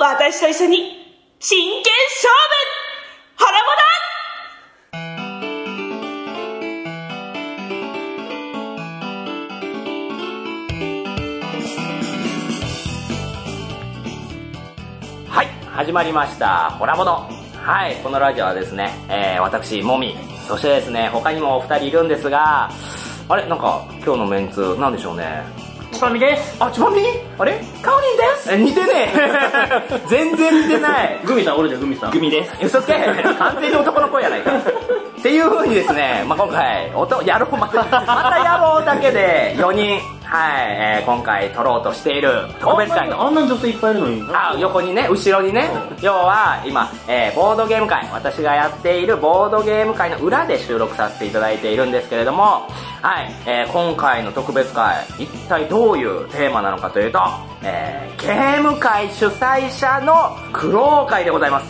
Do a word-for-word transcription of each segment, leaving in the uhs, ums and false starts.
私と一緒に真剣勝負ホラボだ。 はい、始まりましたホラボド。はい、このラジオはですね、えー、私もみ、そしてですね、他にもお二人いるんですが、あれ、なんか今日のメンツなんでしょうね。 ちばみです。 あ、ちばみ？あれ？かおりんです。え、似てねえ。全然似てない。 グミさん、俺だよ、グミさん。 グミです。嘘つけ。完全に男の声やないか。っていう風にですね、まあ、今回、音、やろう、また、またやろうだけでよにん、はい、えー、今回撮ろうとしている特別会の。 あんなに女性いっぱいいるのに。 あ、横にね、後ろにね、要は今、えー、ボードゲーム会、私がやっているボードゲーム会の裏で収録させていただいているんですけれども、はい、えー、今回の特別会、一体どういうテーマなのかというと、えー、ゲーム会主催者の苦労会でございます。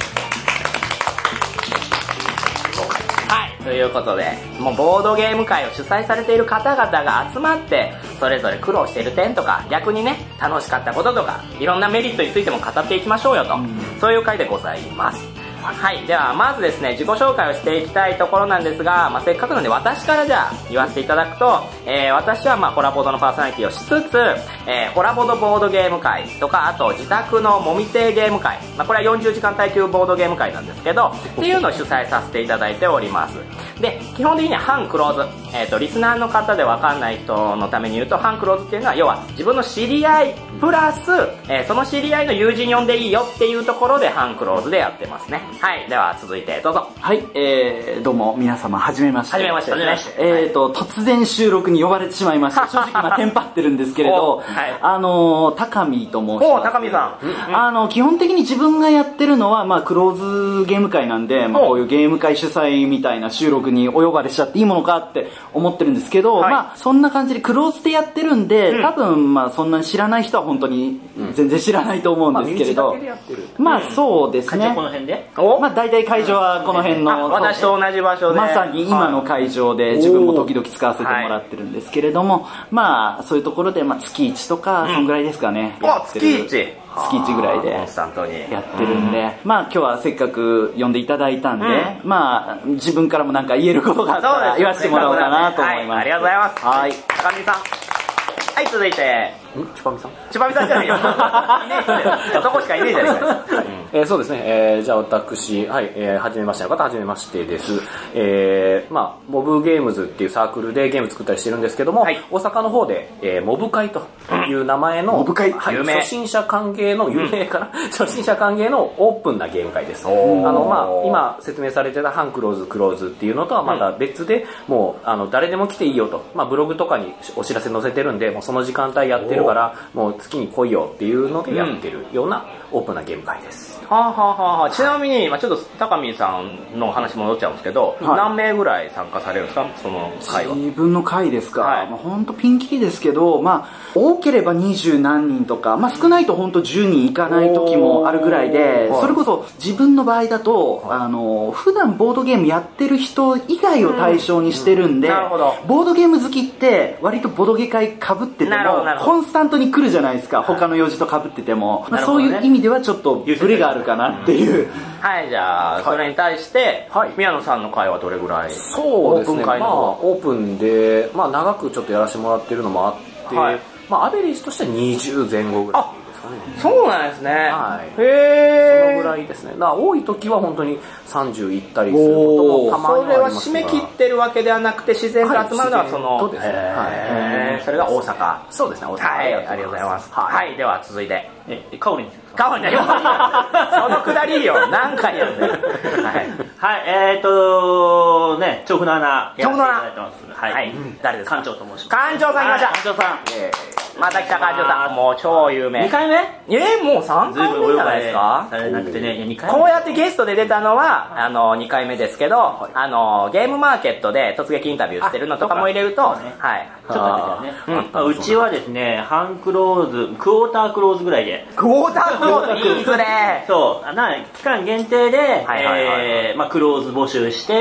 はい、ということで、もうボードゲーム会を主催されている方々が集まって、それぞれ苦労している点とか、逆にね、楽しかったこととか、いろんなメリットについても語っていきましょうよと、うん、そういう会でございます。はい、ではまずですね、自己紹介をしていきたいところなんですが、まあ、せっかくなんで私からじゃあ言わせていただくと、えー、私はまあホラボドのパーソナリティをしつつ、えー、ホラボドボードゲーム会とか、あと自宅のもみ亭ゲーム会、まあ、これはよんじゅうじかん耐久ボードゲーム会なんですけど、っていうのを主催させていただいております。で、基本的には半クローズ、えっと、リスナーの方でわかんない人のために言うと、半クローズっていうのは、要は自分の知り合いプラス、えー、その知り合いの友人呼んでいいよっていうところで半クローズでやってますね。はい、では続いてどうぞ。 はい、えー、どうも皆様はじめまして。 はじめましてですね。 えーと、はい、突然収録に呼ばれてしまいました。正直今テンパってるんですけれど、はい、あのー、高見と申します。 お、高見さん。あの、基本的に自分がやってるのは、まあ、クローズゲーム会なんで、まあ、こういうゲーム会主催みたいな収録にお呼ばれしちゃっていいものかって思ってるんですけど、はい、まあ、そんな感じでクローズでやってるんで、うん、多分、まあ、そんなに知らない人は本当に全然知らないと思うんですけれど、 うん、 まあ、そうですね。 会場この辺で？ まあ、大体会場はこの辺の、 私と同じ場所でまさに今の会場で自分も時々使わせてもらってるんですけれども、はい、まあそういうところでまあ月いちとかそんぐらいですかね、 うん、あ、月いち月いちぐらいでやってるんで、まあ今日はせっかく呼んでいただいたんで、うん、まあ自分からもなんか言えることがあったら言わせてもらおうかなと思います。 はい、ありがとうございます。はい、高見さん。はい、続いて、 んちばみさんちばみさんじゃないよ。いねえ男しかいねえじゃないか。はい、 えー、そうですね、えー、じゃあ私、はい、えー、はじめましての方、はじめましてです。えー、まあモブゲームズっていうサークルでゲーム作ったりしてるんですけども、はい、大阪の方で、えー、モブ会という名前の、 モブ会、 はい、初心者歓迎の、有名かな、うん、初心者歓迎のオープンなゲーム会です。あの、まあ今説明されてた半クローズ、クローズっていうのとはまた別で、うん、もう、あの、誰でも来ていいよと、まあブログとかにお知らせ載せてるんで、もうその時間帯やってるから、もう月に来いよっていうのでやってるようなオープンなゲーム会です。 はあ、はあはあ、ちなみに、まあちょっと高見さんの話戻っちゃうんですけど、はい、何名ぐらい参加されるんですか、その会は。 自分の会ですか、 はい、 まあ、ほんとピンキリですけど、まあ多ければ二十何人とか、まあ少ないとほんとじゅうにんいかない時もあるぐらいで、それこそ自分の場合だと、あの、普段ボードゲームやってる人以外を対象にしてるんで、うんうん、なるほど。ボードゲーム好きって割とボードゲ会被ってても、コンスタントに来るじゃないですか、他の用事と被ってても。まあ、そういう意味ではちょっとブレがあるかなっていう。 はい、じゃあ、それに対して、はい、宮野さんの会はどれぐらい？ そうですね、まあオープンで、まあ長くちょっとやらせてもらってるのもあって、はい、まあアベレージとしてはにじゅうぜん後ぐらい。 そうなんですね。 はい。へー。そのぐらいですね。だから多い時は本当にさんじゅういったりすることもたまにはありますが。 それは締め切ってるわけではなくて自然と集まるのはその、 そうですね。 はい。それが大阪。 そうですね、大阪。 はい、ありがとうございます。はい、では続いて。 え、かおりんですか。かおりんだよ。そのくだりよ。何回やるんだよ。はい。 はい、えーとね、調布の穴。 調布の穴。 はい。誰ですか？館長と申します。 館長さん来ました。 館長さん。 また来た館長さん。もう超有名。 にかいめ？ えー、もうさんかいめじゃないですか？ されなくてね、にかいめ。 こうやってゲストで出たのは、あの、にかいめですけど、あの、ゲームマーケットで突撃インタビューしてるのとかも入れると、はい。 ちょっと出てるね。うちはですね、半クローズ、クォータークローズぐらいで。 クォータークローズいいですね。 そう、な、期間限定で、えー、まあクローズ募集して、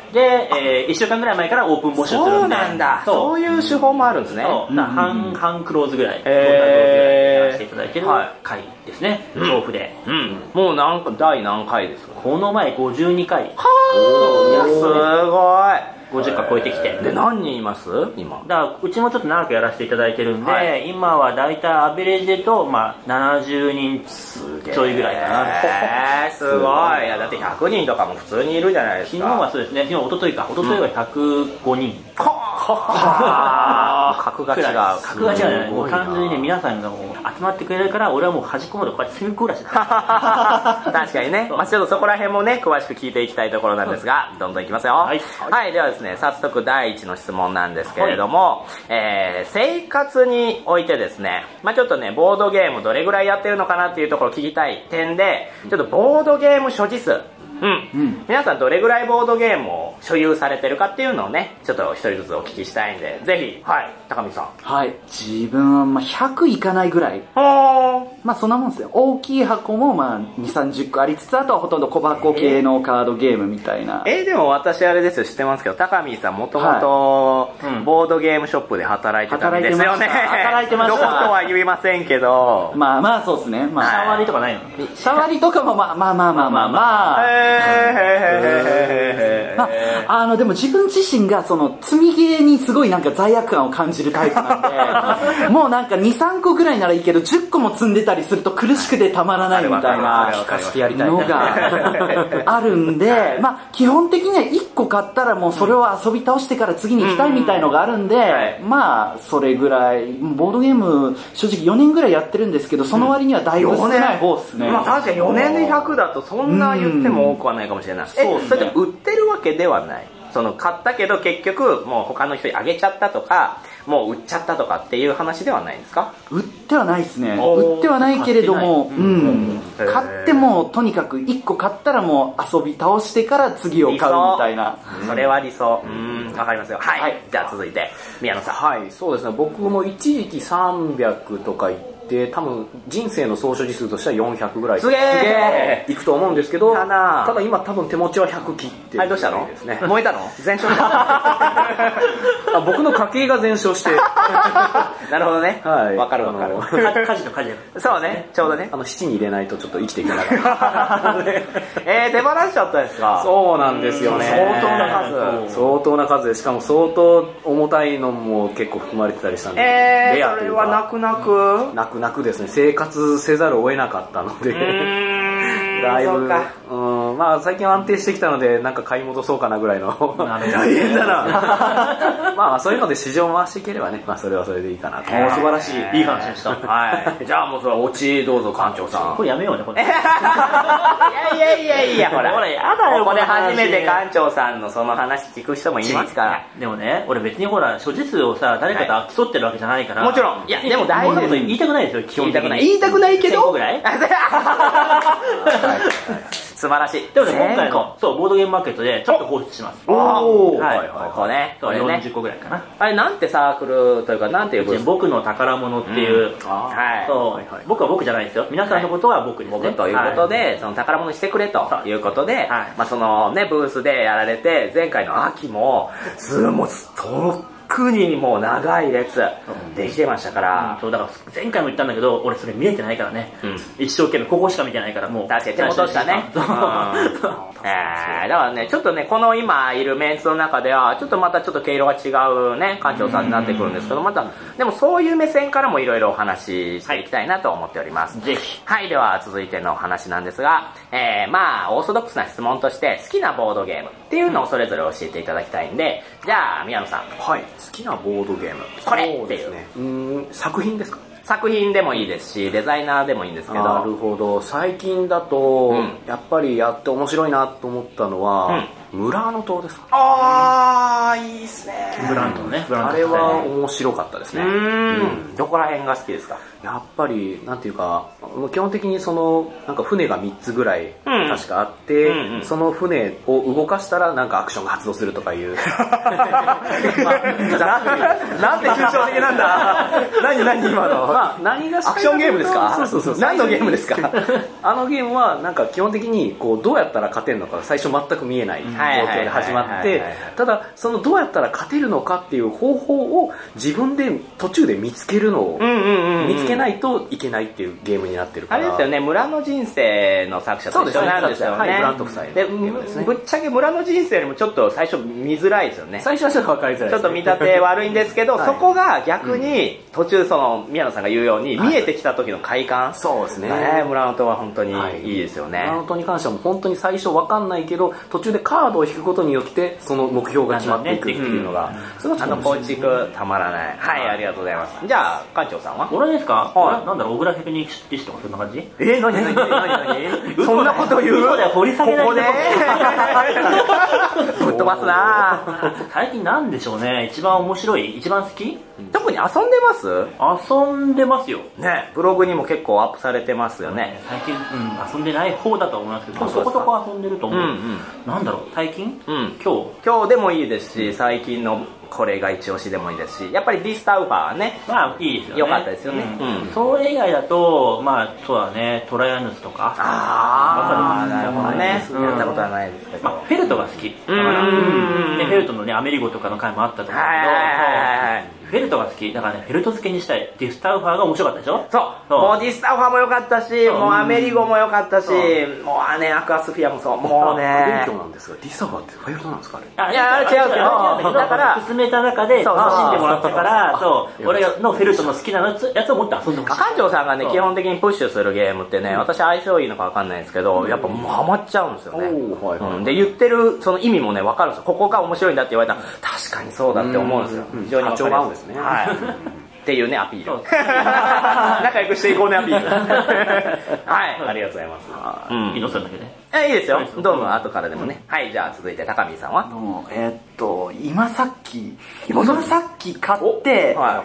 で、えー、いっしゅうかんぐらい前からオープン募集するんで。 そうなんだ。そういう手法もあるんですね。 そう。だから半、半クローズぐらい、 えー、 やらせていただいてる回ですね。調布で。 うん。もう何か、第何回ですか？ この前ごじゅうにかい。 はぁー。いや、すごい。 ごじゅっかい超えてきて。 で、何人います今。 だから、うちもちょっと長くやらせていただいてるんで、はい、今はだいたいアベレージでと、まあ、ななじゅうにんちょいぐらいかな。 えー、すごい。いや、だってひゃくにんとかも普通にいるじゃないですか。 昨日はそうですね。昨日、一昨日か。一昨日はひゃくごにん。うん、 格が違う。 格が違うね。もう単純にね、皆さんがもう集まってくれるから、俺はもう端っこまでこうやって隅っこ暮らしだ。 確かにね。まあちょっとそこら辺もね、詳しく聞いていきたいところなんですが、どんどんいきますよ。はい。はい、ではですね、早速第一の質問なんですけれども、はい、えー、生活においてですね、まあちょっとね、ボードゲームどれぐらいやってるのかなっていうところを聞きたい点で、ちょっとボードゲーム所持数、うん、うん、皆さんどれぐらいボードゲームを所有されてるかっていうのをね、ちょっと一人ずつお聞きしたいんで、ぜひ、はい、高見さん。 はい、自分はまあひゃくいかないぐらい。 はー。 まあそんなもんですよ。大きい箱もまあに、さんじゅっこありつつ、あとはほとんど小箱系のカードゲームみたいな。 えー、でも私あれですよ、知ってますけど、高見さんもともとボードゲームショップで働いてたんですよね。 働いてました。 どことは言いませんけど。 まあまあそうですね。まあ、 シャワリとかないの？ シャワリとかもまあまあまあまあまあまあ。 へーへーへーへーへー。 まあ、あのでも自分自身がその積みゲーにすごいなんか罪悪感を感じるタイプなんで、もうなんかに、さんこぐらいならいいけどじゅっこも積んでたりすると苦しくてたまらないみたいな聞かせてやりたいのがあるんで、まあ基本的にはいっこ買ったらもうそれを遊び倒してから次に行きたいみたいのがあるんで、まあそれぐらい、ボードゲーム正直よねんぐらいやってるんですけど、その割にはだいぶ少ない方ですね。 まあ確かによねんでひゃくだとそんな言っても多くはないかもしれない。え、それで売ってるわけではない。その買ったけど結局もう他の人にあげちゃったとか、もう売っちゃったとかっていう話ではないんですか？ 売ってはないですね。売ってはないけれども、うん、買ってもとにかくいっこ買ったらもう遊び倒してから次を買うみたいな。 それは理想。うん、わかりますよ。はい。はい、じゃあ続いて宮野さん。 はい、そうですね。僕も一時期さんびゃくとか言ってで多分人生の総所持数としてはよんひゃくぐらいすげえいくと思うんですけど、 ただただ今多分手持ちはひゃく切ってる。 はい、どうしたの？ ですね。 燃えたの？全焼したあ、僕の家計が全焼してなるほどね。 はい。 わかるわかる。 家事と家事。 そうね、ちょうどね。 あの、七に入れないとちょっと生きていけなかった。 えー、手放しちゃったんですか？ そうなんですよね。 相当な数。 相当な数で、しかも相当重たいのも結構含まれてたりしたんで。 えー、レアというかそれは泣く泣く泣く泣くですね。生活せざるを得なかったので。だいぶ、うん、まあ最近は安定してきたので、なんか買い戻そうかなぐらいの。大変だな。まあそういうので市場回していければね、まあそれはそれでいいかなと。 素晴らしい、いい話でした。 はい。じゃあもうそれはオチどうぞ館長さん。 これやめようね、これ。いやいやいやいや、ほら。 ほら、やだよ、 ここで初めて館長さんのその話聞く人もいますから。 でもね、俺別にほら、所持数をさ、誰かと競ってるわけじゃないから。 もちろん。いや、でも大事なこと言いたくないですよ、基本的に。 言いたくないけど。 せんこぐらい素晴らしい。 でもね、今回の、そう、ボードゲームマーケットでちょっと放出します。 おー。 はい、 はい、ここね。 そう、よんじゅっこぐらいかな。 あれ、なんてサークルというか、なんていうブース？ 僕の宝物っていう、 はい。 そう、僕は僕じゃないですよ。皆さんのことは僕ですね。 僕ということで、その宝物にしてくれということで、まあそのね、ブースでやられて、前回の秋も、すごい、と特にもう長い列できてましたから、 うん、そうだから前回も言ったんだけど俺それ見れてないからね、うん、一生懸命ここしか見てないからもう確かに手元したね、うん、えー、だからねちょっとねこの今いるメンツの中ではちょっとまたちょっと毛色が違うね館長さんになってくるんですけど、またでもそういう目線からもいろいろお話ししていきたいなと思っております、 はい、ぜひ。 はい、では続いてのお話なんですが、えー、まあオーソドックスな質問として好きなボードゲームっていうのをそれぞれ教えていただきたいんで、じゃあ宮野さん。 はい、好きなボードゲームこれっていう、 ね、うーん作品ですか？ 作品でもいいですしデザイナーでもいいんですけど。 なるほど。最近だと、うん、やっぱりやって面白いなと思ったのは、うん、村の塔ですか？ あーいいっすね。 ブランドね。ブランドあれは面白かったですね。 うーん、うん、どこら辺が好きですか？ やっぱりなんていうか基本的にそのなんか船がみっつぐらい確かあって、うんうん、その船を動かしたらなんかアクションが発動するとかいう、まあ、 なんて抽象的なんだ。何何今の、 まあ、何がアクションゲームですか？ そうそうそう。 何のゲームですか？ あのゲームはなんか基本的にこうどうやったら勝てるのか最初全く見えない、うん、 状況で始まって、ただそのどうやったら勝てるのかっていう方法を自分で途中で見つけるのを見つけないといけないっていうゲームになってるから。 あれですよね、村の人生の作者と一緒なんですよね。 はい、ブラント夫妻ので、ぶっちゃけ村の人生よりもちょっと最初見づらいですよね。 最初はちょっと分かりづらいです、ね。 ちょっと見立て悪いんですけど、はい、そこが逆に途中その宮野さんが言うように、見えてきた時の快感、はい、 そうですね。 ね、村のとは本当にいいですよね。 はい、村のとに関してはもう本当に最初分かんないけど、途中でカードを引くことによってその目標が決まっていくっていうのが、 すごくあの構築たまらない。はい、ありがとうございます。じゃあ館長さんは？ 俺ですか？ はい。 なんだろう、小倉百人一首とかそんな感じ？ えー、なになになになにそんなこと言う？ 嘘だよ、掘り下げないここでぶっ飛ばすなぁ。 最近なんでしょうね、一番面白い、一番好き？ 特に遊んでます？ 遊んでますよ。 ね、ブログにも結構アップされてますよね。 最近、うん、遊んでない方だと思いますけど、そこそこ遊んでると思う。うんうん、なんだろう、最近？うん、今日今日でもいいですし、最近のこれが一押しでもいいですし、やっぱりディスタウファーね。 まあいいですよね。 良かったですよね。 うんうん、それ以外だと、まあそうだね、トライアヌスとか。 ああ、なるほどね。うん、やったことはないですけど。 まあ、フェルトが好き。だから、うんでフェルトのね、アメリゴとかの回もあったと思うけど、フェルトが好き。だからね、フェルト付けにしたい。ディスタウファーが面白かったでしょ？ そう。もうディスタウファーも良かったし、もうアメリゴも良かったし、もうね、アクアスフィアもそう。もうね。 勉強なんですが、ディスタウファーってフェルトなんですかあれ？ いや、違うけど、だから、 進めた中で楽しんでもらったから、そう、俺のフェルトの好きなやつを持って遊んでほしい。 館長さんがね、基本的にプッシュするゲームってね、私相性いいのか分かんないんですけど、やっぱもうハマっちゃうんですよね。で、言ってるその意味もね、分かるんですよ。ここが面白いんだって言われたら、確かにそうだって思うんですよ。非常に分かりやすいですね。はい。っていうね、アピール。仲良くしていこうね、アピール。はい、ありがとうございます。 うん。いいのそれだけで。 え、いいですよ。どうぞ、後からでもね。はい、じゃあ続いて、高見さんは？ えー、っと、今さっき、今さっき買って、はい、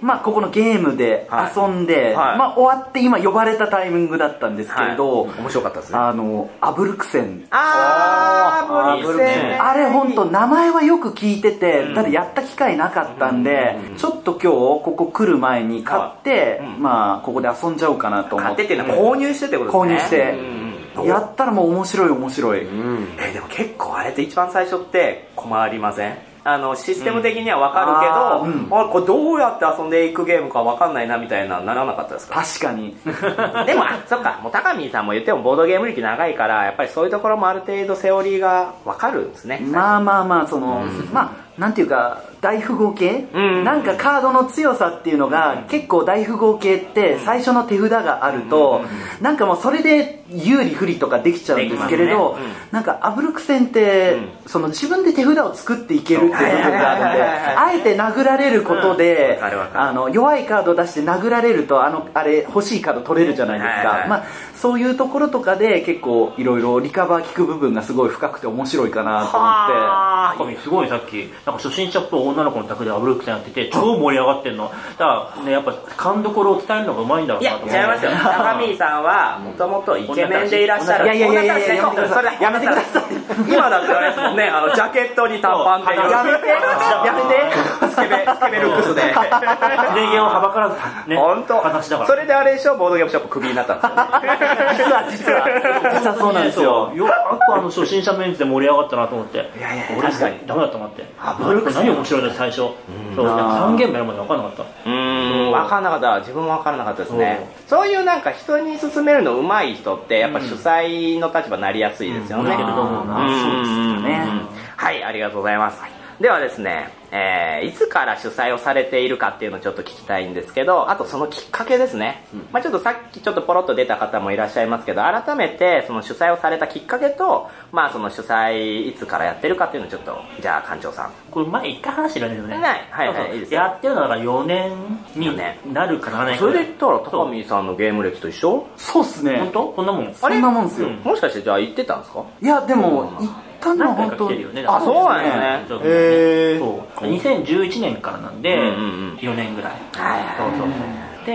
まあ、ここのゲームで遊んで、はい、まあ、終わって今呼ばれたタイミングだったんですけれど、 はい、面白かったですね。 あの、アブルクセン。 あー、アブルクセン。 あれほんと、名前はよく聞いてて、うん、ただやった機会なかったんで、うん、ちょっと今日、ここ来る前に買って、うん、まあ、ここで遊んじゃおうかなと思って。 買ってっていうのは購入してってことですね。 購入して。うんやったらもう面白い面白い、 うん、えー、でも結構あれって一番最初って困りません？あのシステム的には分かるけど、うん、あこれどうやって遊んでいくゲームか分かんないなみたいなならなかったですか？ 確かにでもあそっかもう高見さんも言ってもボードゲーム歴長いからやっぱりそういうところもある程度セオリーが分かるんですね。 まあまあまあその、うん、まあなんていうか大富豪系、うん、なんかカードの強さっていうのが、うん、結構大富豪系って最初の手札があると、うん、なんかもうそれで有利不利とかできちゃうんですけれど、ねうん、なんかアブルクセンって、うん、その自分で手札を作っていけるっていう部分があるんで、あえて殴られることで、うん、あの弱いカード出して殴られるとあのあれ欲しいカード取れるじゃないですか、はいはい、まあそういうところとかで結構いろいろリカバー効く部分がすごい深くて面白いかなと思って。 すごいさっきなんか初心者っぽい女の子の宅でアブルクセンやってて超盛り上がってんの。だからねやっぱ勘どころを伝えるのがうまいんだろうなと思って。 いや違いますよ。高見さんはもともとイケメンでいらっしゃる。 いやいやいやいやいややめてください。やめてください。 今だってあれですもんね、あのジャケットに短パンでやめてやめてスケベスケベルックスで。 礼儀をはばからずね。 本当。 話だから。 それであれでしょボードゲームショップクビになったんですよ。 実は実は実はそうなんですよ。 よくあの初心者メンツで盛り上がったなと思って。 いやいや俺確かにダメだったなって。アブルクセン何面白いの最初。そうさんゲームやるまで分かんなかった。 うーん分かんなかった。自分も分からなかったですね。そういうなんか人に勧めるの上手い人ってやっぱ主催の立場になりやすいですよね。 そうですよね。 はい、ありがとうございます。ではですね、えー、いつから主催をされているかっていうのをちょっと聞きたいんですけど、あとそのきっかけですね。うん、まあちょっとさっきちょっとポロッと出た方もいらっしゃいますけど、改めてその主催をされたきっかけと、まあその主催いつからやってるかっていうのをちょっと、じゃあ館長さん。 これ前一回話してるんですよね。 はい、はい、はい、いいですよ。 やってるのがよねんになるかならないか。 それで言ったら高見さんのゲーム歴と一緒？ そうっすね。 本当？こんなもん。 そんなもんですよ。うん、 もしかしてじゃあ行ってたんですか？ いや、でも、行ったのは本当に。 あ、そうなんですね。 へー。にせんじゅういちねんからなんで、よねんぐらい。そうそうそう。で、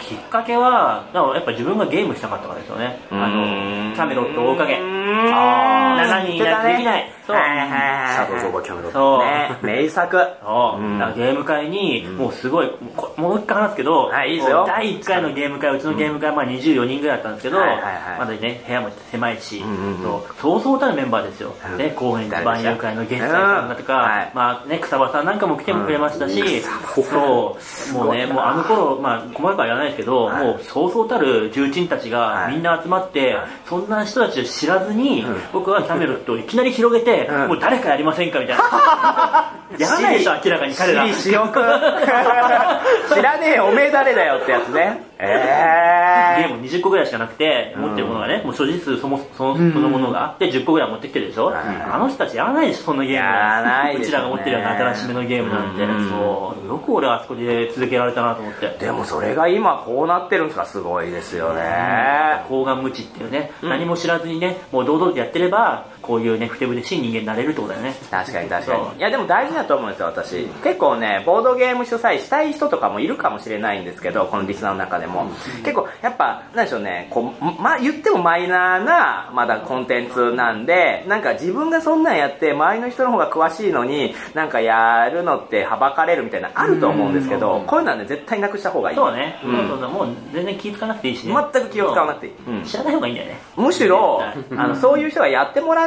きっかけは、だからやっぱ自分がゲームしたかったからですよね。あの、キャメロット大影。あー、しちにんいないとできない。そう。 はいはいはい。 シャドウズ・オブ・キャメロット。 そう。 ね、名作。 そう。だからゲーム会に、もうすごい、もう一回話すけど、 はい、いいですよ。 だいいっかいのゲーム会、うちのゲーム会はまあにじゅうよにんぐらいだったんですけど、まだね、部屋も狭いし、そうそうたるメンバーですよ。ね、高円寺万有会のゲストさんだとか、まあね、草場さんなんかも来てもくれましたし、そう、もうね、もうあの頃、まあ細かくは言わないですけど、もうそうそうたる重鎮たちがみんな集まって、そんな人たちを知らずに、僕はキャメロットをいきなり広げて、もう誰かやりませんかみたいな。やらないでしょ、明らかに彼ら。 私利私欲。知らねえよ、おめえ誰だよってやつね。えー、ゲームにじゅっこぐらいしかなくて、持ってるものがね、もう所持数そもそのそのものがあってじゅっこぐらい持ってきてるでしょ、うん、あの人たちやらないでしょ、そんなゲーム。 やらないでうちらが持ってるような新しめのゲームなんて、うん、そうよく俺はあそこで続けられたなと思って。 でもそれが今こうなってるんですか、すごいですよね。 高顔無知っていうね、うん、何も知らずにね、もう堂々とやってればこういうね、ふてぶてしい人間になれるってことだよね。 確かに確かに。いやでも大事だと思うんですよ、私。結構ね、ボードゲーム主催したい人とかもいるかもしれないんですけど、このリスナーの中でも。うん、結構、やっぱ、なんでしょうね、こう、ま、言ってもマイナーな、まだコンテンツなんで、なんか自分がそんなんやって、周りの人の方が詳しいのに、なんかやるのってはばかれるみたいなあると思うんですけど、こういうのはね、絶対なくした方がいい。 そうね。うん、そうそう、もう全然気ぃつかなくていいしね。 全く気を使わなくていい。 うん、知らない方がいいんだよね。 むしろ、あの、そういう人がやってもらって、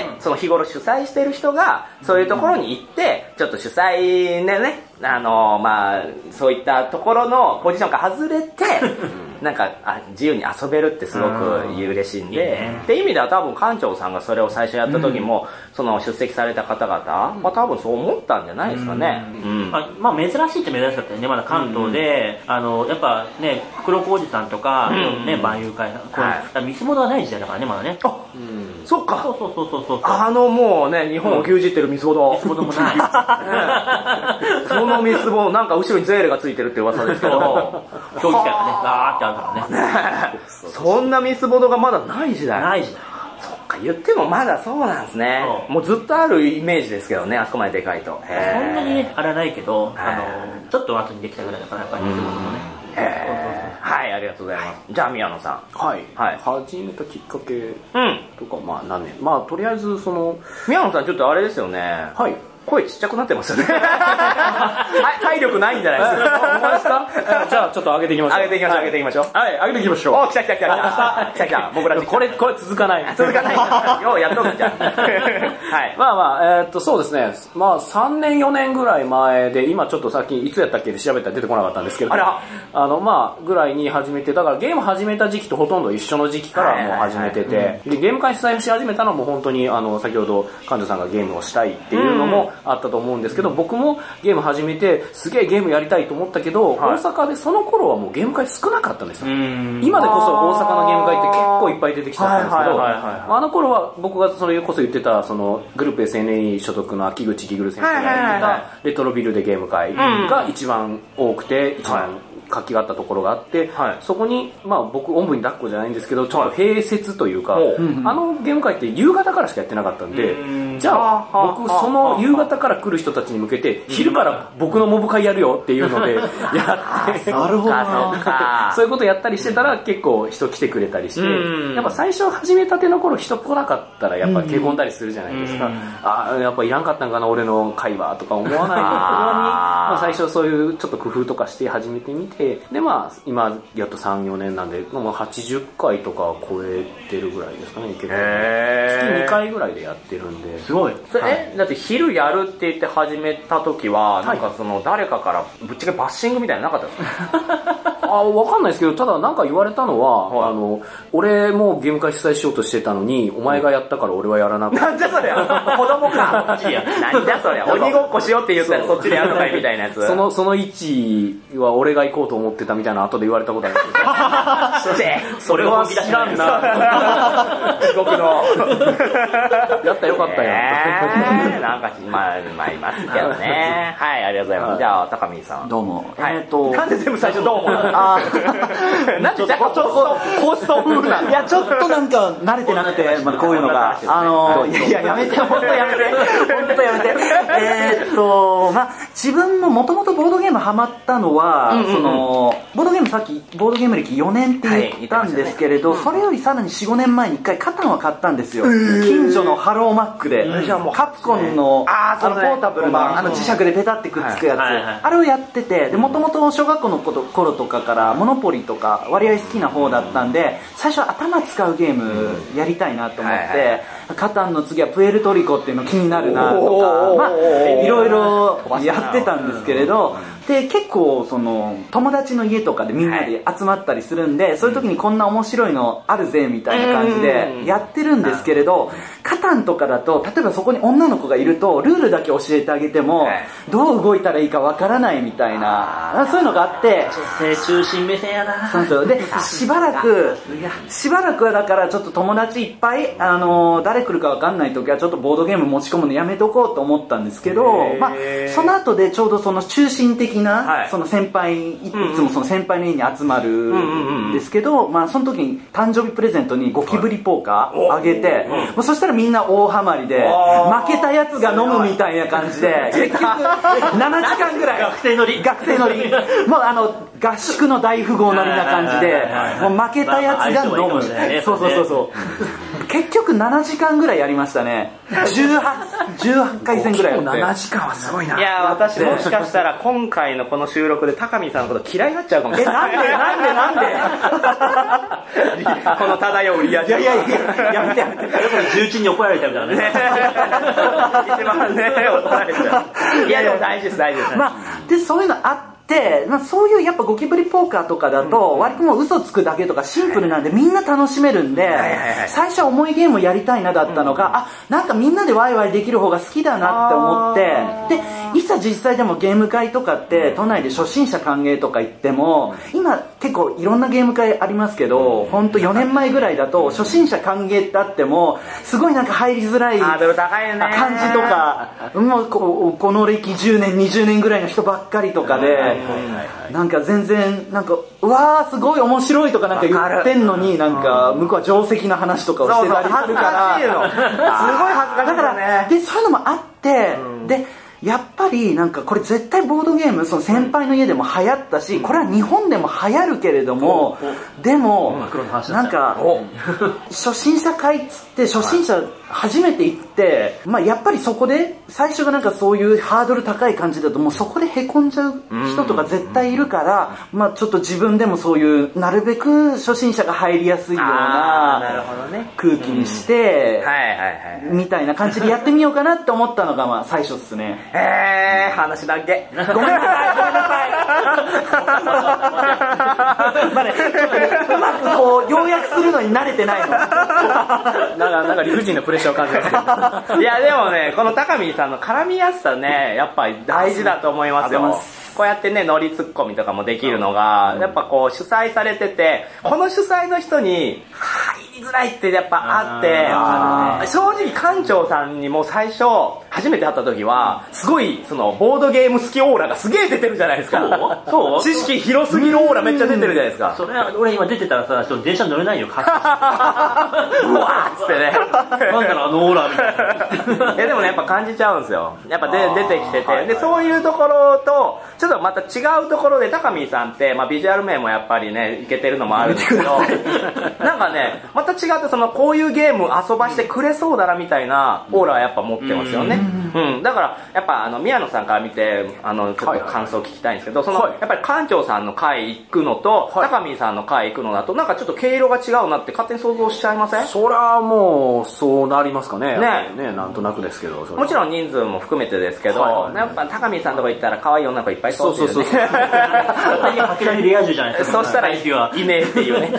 その日頃主催してる人が、そういうところに行って、ちょっと主催でね、あの、まあ、そういったところのポジションから外れて、なんかあ自由に遊べるってすごく嬉しいんで、いいね、っていう意味では多分館長さんがそれを最初やった時も、うん、その出席された方々は多分そう思ったんじゃないですかね。 うんうん、あまあ珍しいって珍しかったよね、まだ関東で、うん、あのやっぱね、黒小路さんとか、うんね、万有会さん、はい、見積もりはない時代だからね、まだね。 あ、うん、そっか。 そうそうそうそうそう。 あのもうね、日本を牛耳ってる見積もり。 見積もりもない。 その見積もり、なんか後ろにゼーレがついてるって噂ですけど、 競技会がね、ガーってあるからね。 そんなミスボドがまだない時代。 ない時代。 そっか、言ってもまだそうなんですね。もうずっとあるイメージですけどね、あそこまででかいと。 そんなにね、あれはないけど、あの、ちょっと後にできたぐらいだから、やっぱりミスボドもね。 はい、ありがとうございます。じゃあ、宮野さん。 はい。 はい。 始めたきっかけとか、まあ何年。まあ、とりあえず、その、 宮野さんちょっとあれですよね。 はい。 声ちっちゃくなってますよね。体力ないんじゃないですか。 ほんまですか？じゃあちょっと上げていきましょう。 上げていきましょう、上げていきましょう。 はい、上げていきましょう。 お、来た来た来た来た。来た来た。僕らこれ、これ続かない。 続かない。ようやっとるじゃん。はい。 まあまあ、えー、っと、そうですね。まあさんねんよねんぐらい前で、今ちょっとさっきいつやったっけで調べたら出てこなかったんですけど、 あら。 あの、まあ、ぐらいに始めて、だからゲーム始めた時期とほとんど一緒の時期からもう始めてて、で、ゲーム開催し始めたのも本当に、あの、先ほど、館長さんがゲームをしたいっていうのもあったと思うんですけど、僕もゲーム始めてすげえゲームやりたいと思ったけど、はい、大阪でその頃はもうゲーム会少なかったんですよ。今でこそ大阪のゲーム会って結構いっぱい出てきちゃったんですけど、あの頃は僕がそれこそ言ってたそのグループ エスエヌエー 所属の秋口キグル先生がやってたレトロビルでゲーム会が一番多くて、一番活気があったところがあって、はい、そこに、まあ僕、おんぶに抱っこじゃないんですけど、ちょっと併設というか、はい、あのゲーム会って夕方からしかやってなかったんで、んじゃあ僕、その夕方から来る人たちに向けて、昼から僕のモブ会やるよっていうので、やって、 なるほどな。 そういうことやったりしてたら結構人来てくれたりして、やっぱ最初始めたての頃人来なかったらやっぱへこんだりするじゃないですか。ああ、やっぱいらんかったんかな、俺の会話とか思わないところに、まあ最初そういうちょっと工夫とかして始めてみて、でまあ今やっとさん、よねんなんでもうはちじゅっかいとか超えてるぐらいですかね。結構月にかいぐらいでやってるんで。 すごい。それ、はい、だって昼やるって言って始めた時はなんかその誰かからぶっちゃけバッシングみたいなのなかったですか？ あ、わかんないですけど、ただなんか言われたのは、はい、あの俺もゲーム会主催しようとしてたのにお前がやったから俺はやらなかった。 なんじゃそりゃ。子供か。なんじゃそりゃ。鬼ごっこしようって言ったらそっちでやるのかいみたいなやつ。 そのその位置は俺が行こうと思ってたみたいな後で言われたことあるんですけど。 それは知らんな。地獄の。 やったらよかったよ。 えー、なんかまあまあいますけどね。はい、ありがとうございます。じゃあ高見さん。 どうも。 はい。えっとなんで全部最初どうも。 あなんで若干ちょっとコスト風なの？ いや、ちょっとなんか慣れてなくて、まだこういうのが。あの、いやいや、やめて、ほんとやめて。ほんとやめて。えーっと、まあ自分ももともとボードゲームハマったのは、うんうんうん、その、ボードゲームさっき、ボードゲーム歴よねんって言ったんですけれど、はいね、それよりさらによん、ごねんまえにいっかいカタンは買ったんですよ。近所のハローマックで、カプコンの、あの、ポータブルの、あの、磁石でペタってくっつくやつ、はいはいはい、あれをやってて、で、もともと小学校の頃とかから、モノポリとか割合好きな方だったんで、最初は頭使うゲームやりたいなと思って、はいはい、カタンの次はプエルトリコっていうの気になるなとか、まあ、いろいろやってたんですけれど、で、結構、その、友達の家とかでみんなで集まったりするんで、そういう時にこんな面白いのあるぜ、みたいな感じでやってるんですけれど、カタンとかだと、例えばそこに女の子がいると、ルールだけ教えてあげても、どう動いたらいいかわからないみたいな、そういうのがあって、 女性中心目線やな。 そうそう。で、しばらく、しばらくはだからちょっと友達いっぱい、あの、誰来るかわかんない時はちょっとボードゲーム持ち込むのやめとこうと思ったんですけど、まあ、その後でちょうどその中心的な、はい、その先輩、いつもその先輩の家に集まるんですけど、まあその時に誕生日プレゼントにゴキブリポーカーあげて、もうそしたらみんな大ハマりで、負けたやつが飲むみたいな感じで、結局ななじかんぐらい、 学生乗り学生乗り、もうあの、合宿の大富豪乗りな感じで、もう負けたやつが飲む。そうそうそうそう。結局ななじかんぐらいやりましたね。じゅうはちかい戦ぐらいやって。 ななじかんはすごいな。 いや、私もしかしたら今回のこの収録で高見さんのこと嫌いになっちゃうかもしれない。 え、なんでなんでなんでこの漂うリア充。 いやいやいや、やめてやめて。 重鎮に怒られちゃうからね。 一番ね、怒られちゃう。いやでも大事です大事です。 まあ、で、そういうのあって、で、まあ、そういうやっぱゴキブリポーカーとかだと割ともう嘘つくだけとかシンプルなんでみんな楽しめるんで、最初は重いゲームをやりたいなだったのが、あ、なんかみんなでワイワイできる方が好きだなって思って、で、いざ実際でもゲーム会とかって都内で初心者歓迎とか行っても、今結構いろんなゲーム会ありますけど、ほんとよねんまえぐらいだと初心者歓迎ってあってもすごいなんか入りづらい感じとか、もうこ, この歴じゅうねんにじゅうねんぐらいの人ばっかりとかで、なんか全然なんかうわーすごい面白いとかなんか言ってんのに、なんか向こうは定石の話とかをしてたりするから、 すごい恥ずかしいよね。 だからでそういうのもあって、でやっぱりなんかこれ絶対ボードゲームその先輩の家でも流行ったし、これは日本でも流行るけれども、でもなんか初心者会っつって初心者初めて行って、まあやっぱりそこで最初がなんかそういうハードル高い感じだともうそこでへこんじゃう人とか絶対いるから、まあちょっと自分でもそういうなるべく初心者が入りやすいような空気にしてみたいな感じでやってみようかなって思ったのがまあ最初っすね。 えー、話だけ。 ごめんなさい、ごめんなさい。まあね、ちょっとね、うまくこう、要約するのに慣れてないの。なんか、 なんか理不尽なプレッシャーを感じますけど。 いや、でもね、この高見さんの絡みやすさね、やっぱり大事だと思いますよ。こうやってね、ノリツッコミとかもできるのが、やっぱこう主催されてて、この主催の人に入りづらいってやっぱあって、あ、ね、正直館長さんにも最初、初めて会った時は、すごい、その、ボードゲーム好きオーラがすげえ出てるじゃないですか。 そう知識広すぎるオーラめっちゃ出てるじゃないですか。 それは、俺今出てたらさ、電車乗れないよ、うわーっつってね。 なんだろう、あのオーラみたいな。 いやでもね、やっぱ感じちゃうんですよ。やっぱで出てきてて、で、そういうところと、ちょっとまた違うところで、高見さんって、まあビジュアル面もやっぱりね、いけてるのもあるんですけど、なんかね、また違って、その、こういうゲーム遊ばしてくれそうだなみたいなオーラはやっぱ持ってますよね。うん。だから、やっぱあの、宮野さんから見て、あの、ちょっと感想を聞きたいんですけど、その、やっぱり館長さんの会行くのと、高見さんの会行くのだと、なんかちょっと毛色が違うなって勝手に想像しちゃいません？ そりゃもう、そうなりますかね。 ね。 ね、なんとなくですけど。 もちろん人数も含めてですけど、やっぱ高見さんとこ行ったら可愛い女の子いっぱいそうですよね。そうそうそう。 かけられリア充じゃないですか。 そしたら、いねえっていうね。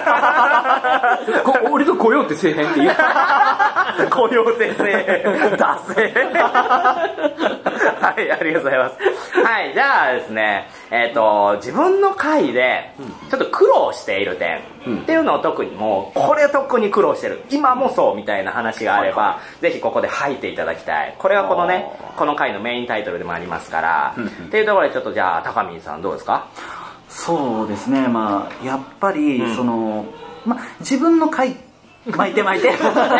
俺と来ようってせえへんっていう。 来ようってせえへん。だせはい、ありがとうございます。はい、じゃあですね、えっと、自分の会で、ちょっと苦労している点っていうのを特にもう、これ特に苦労してる。今もそうみたいな話があれば、ぜひここで吐いていただきたい。これがこのね、この回のメインタイトルでもありますから、っていうところでちょっとじゃあ、高見さんどうですか？ そうですね、まあやっぱり、うん、そのまあ自分の回巻いて巻いて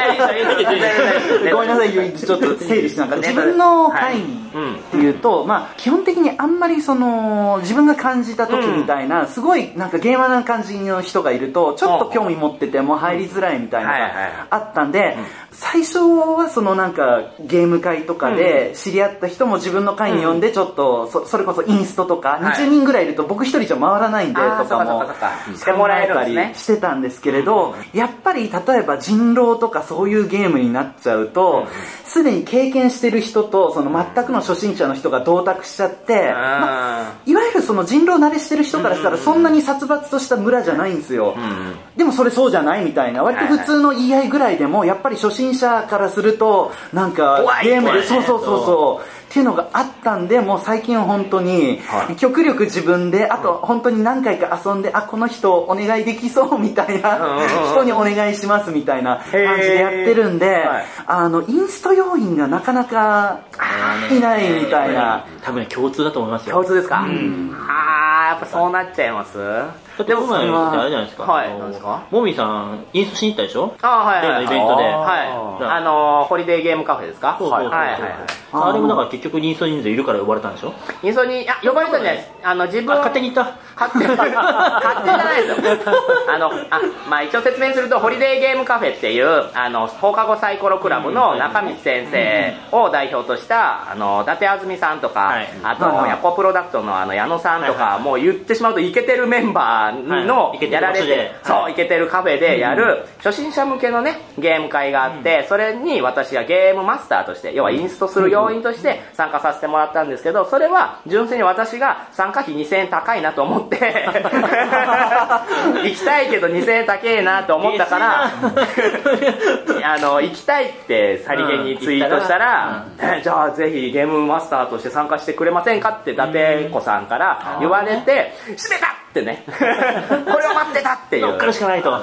ごめんなさい、ちょっと整理しながら自分の回っていうと、まあ基本的にあんまりその自分が感じた時みたいなすごいなんかゲーマーな感じの人がいるとちょっと興味持ってても入りづらいみたいなのがあったんで、最初はそのなんかゲーム会とかで知り合った人も自分の会に呼んでちょっと そ, それこそインストとかにじゅうにんぐらいいると僕一人じゃ回らないんでとかも考えたりしてたんですけれど、やっぱり例えば人狼とかそういうゲームになっちゃうとすでに経験してる人とその全くの初心者の人が同卓しちゃって、まあ、いわゆるその人狼慣れしてる人からしたらそんなに殺伐とした村じゃないんですよ。でもそれそうじゃないみたいな、割と普通の言い合いぐらいでもやっぱり初心者からするとなんかゲームでそうそうそうそうっていうのがあったんで、もう最近は本当に極力自分であと本当に何回か遊んで、あこの人お願いできそうみたいな人にお願いしますみたいな感じでやってるんで、あのインスト要員がなかなかいないみたいな。 多分共通だと思いますよ。 共通ですか。ああやっぱそうなっちゃいます。 でも前あれじゃないですか。 はい。なんですか。 もみさんインストしに行ったでしょ。 あはいはい。 イベントで。 はい。あのホリデーゲームカフェですか。 はいはいはい。あれもだから結局インスト人数いるから呼ばれたんでしょ。 インストにあ呼ばれたんじゃないです。あの自分勝手に行った。 勝手勝手じゃないですよ。あのあまあ一応説明するとホリデーゲームカフェっていうあの放課後サイコロクラブの中道先生を代表としたあの伊達あずみさんとか、あとヤコプロダクトのあの矢野さんとか、もう言ってしまうとイケてるメンバーのやられて、そうイケてるカフェでやる初心者向けのねゲーム会があって、それに私がゲームマスターとして、要はインストする要員として参加させてもらったんですけど、それは純粋に私が参加費にせんえん高いなと思って行きたいけどにせんえん高えなと思ったからあの行きたいってさりげにツイートしたら、じゃあぜひゲームマスターとして参加してくれませんかって伊達子さんから言われて、閉めたってねこれを待ってたっていう、 乗っかるしかないと。 はい、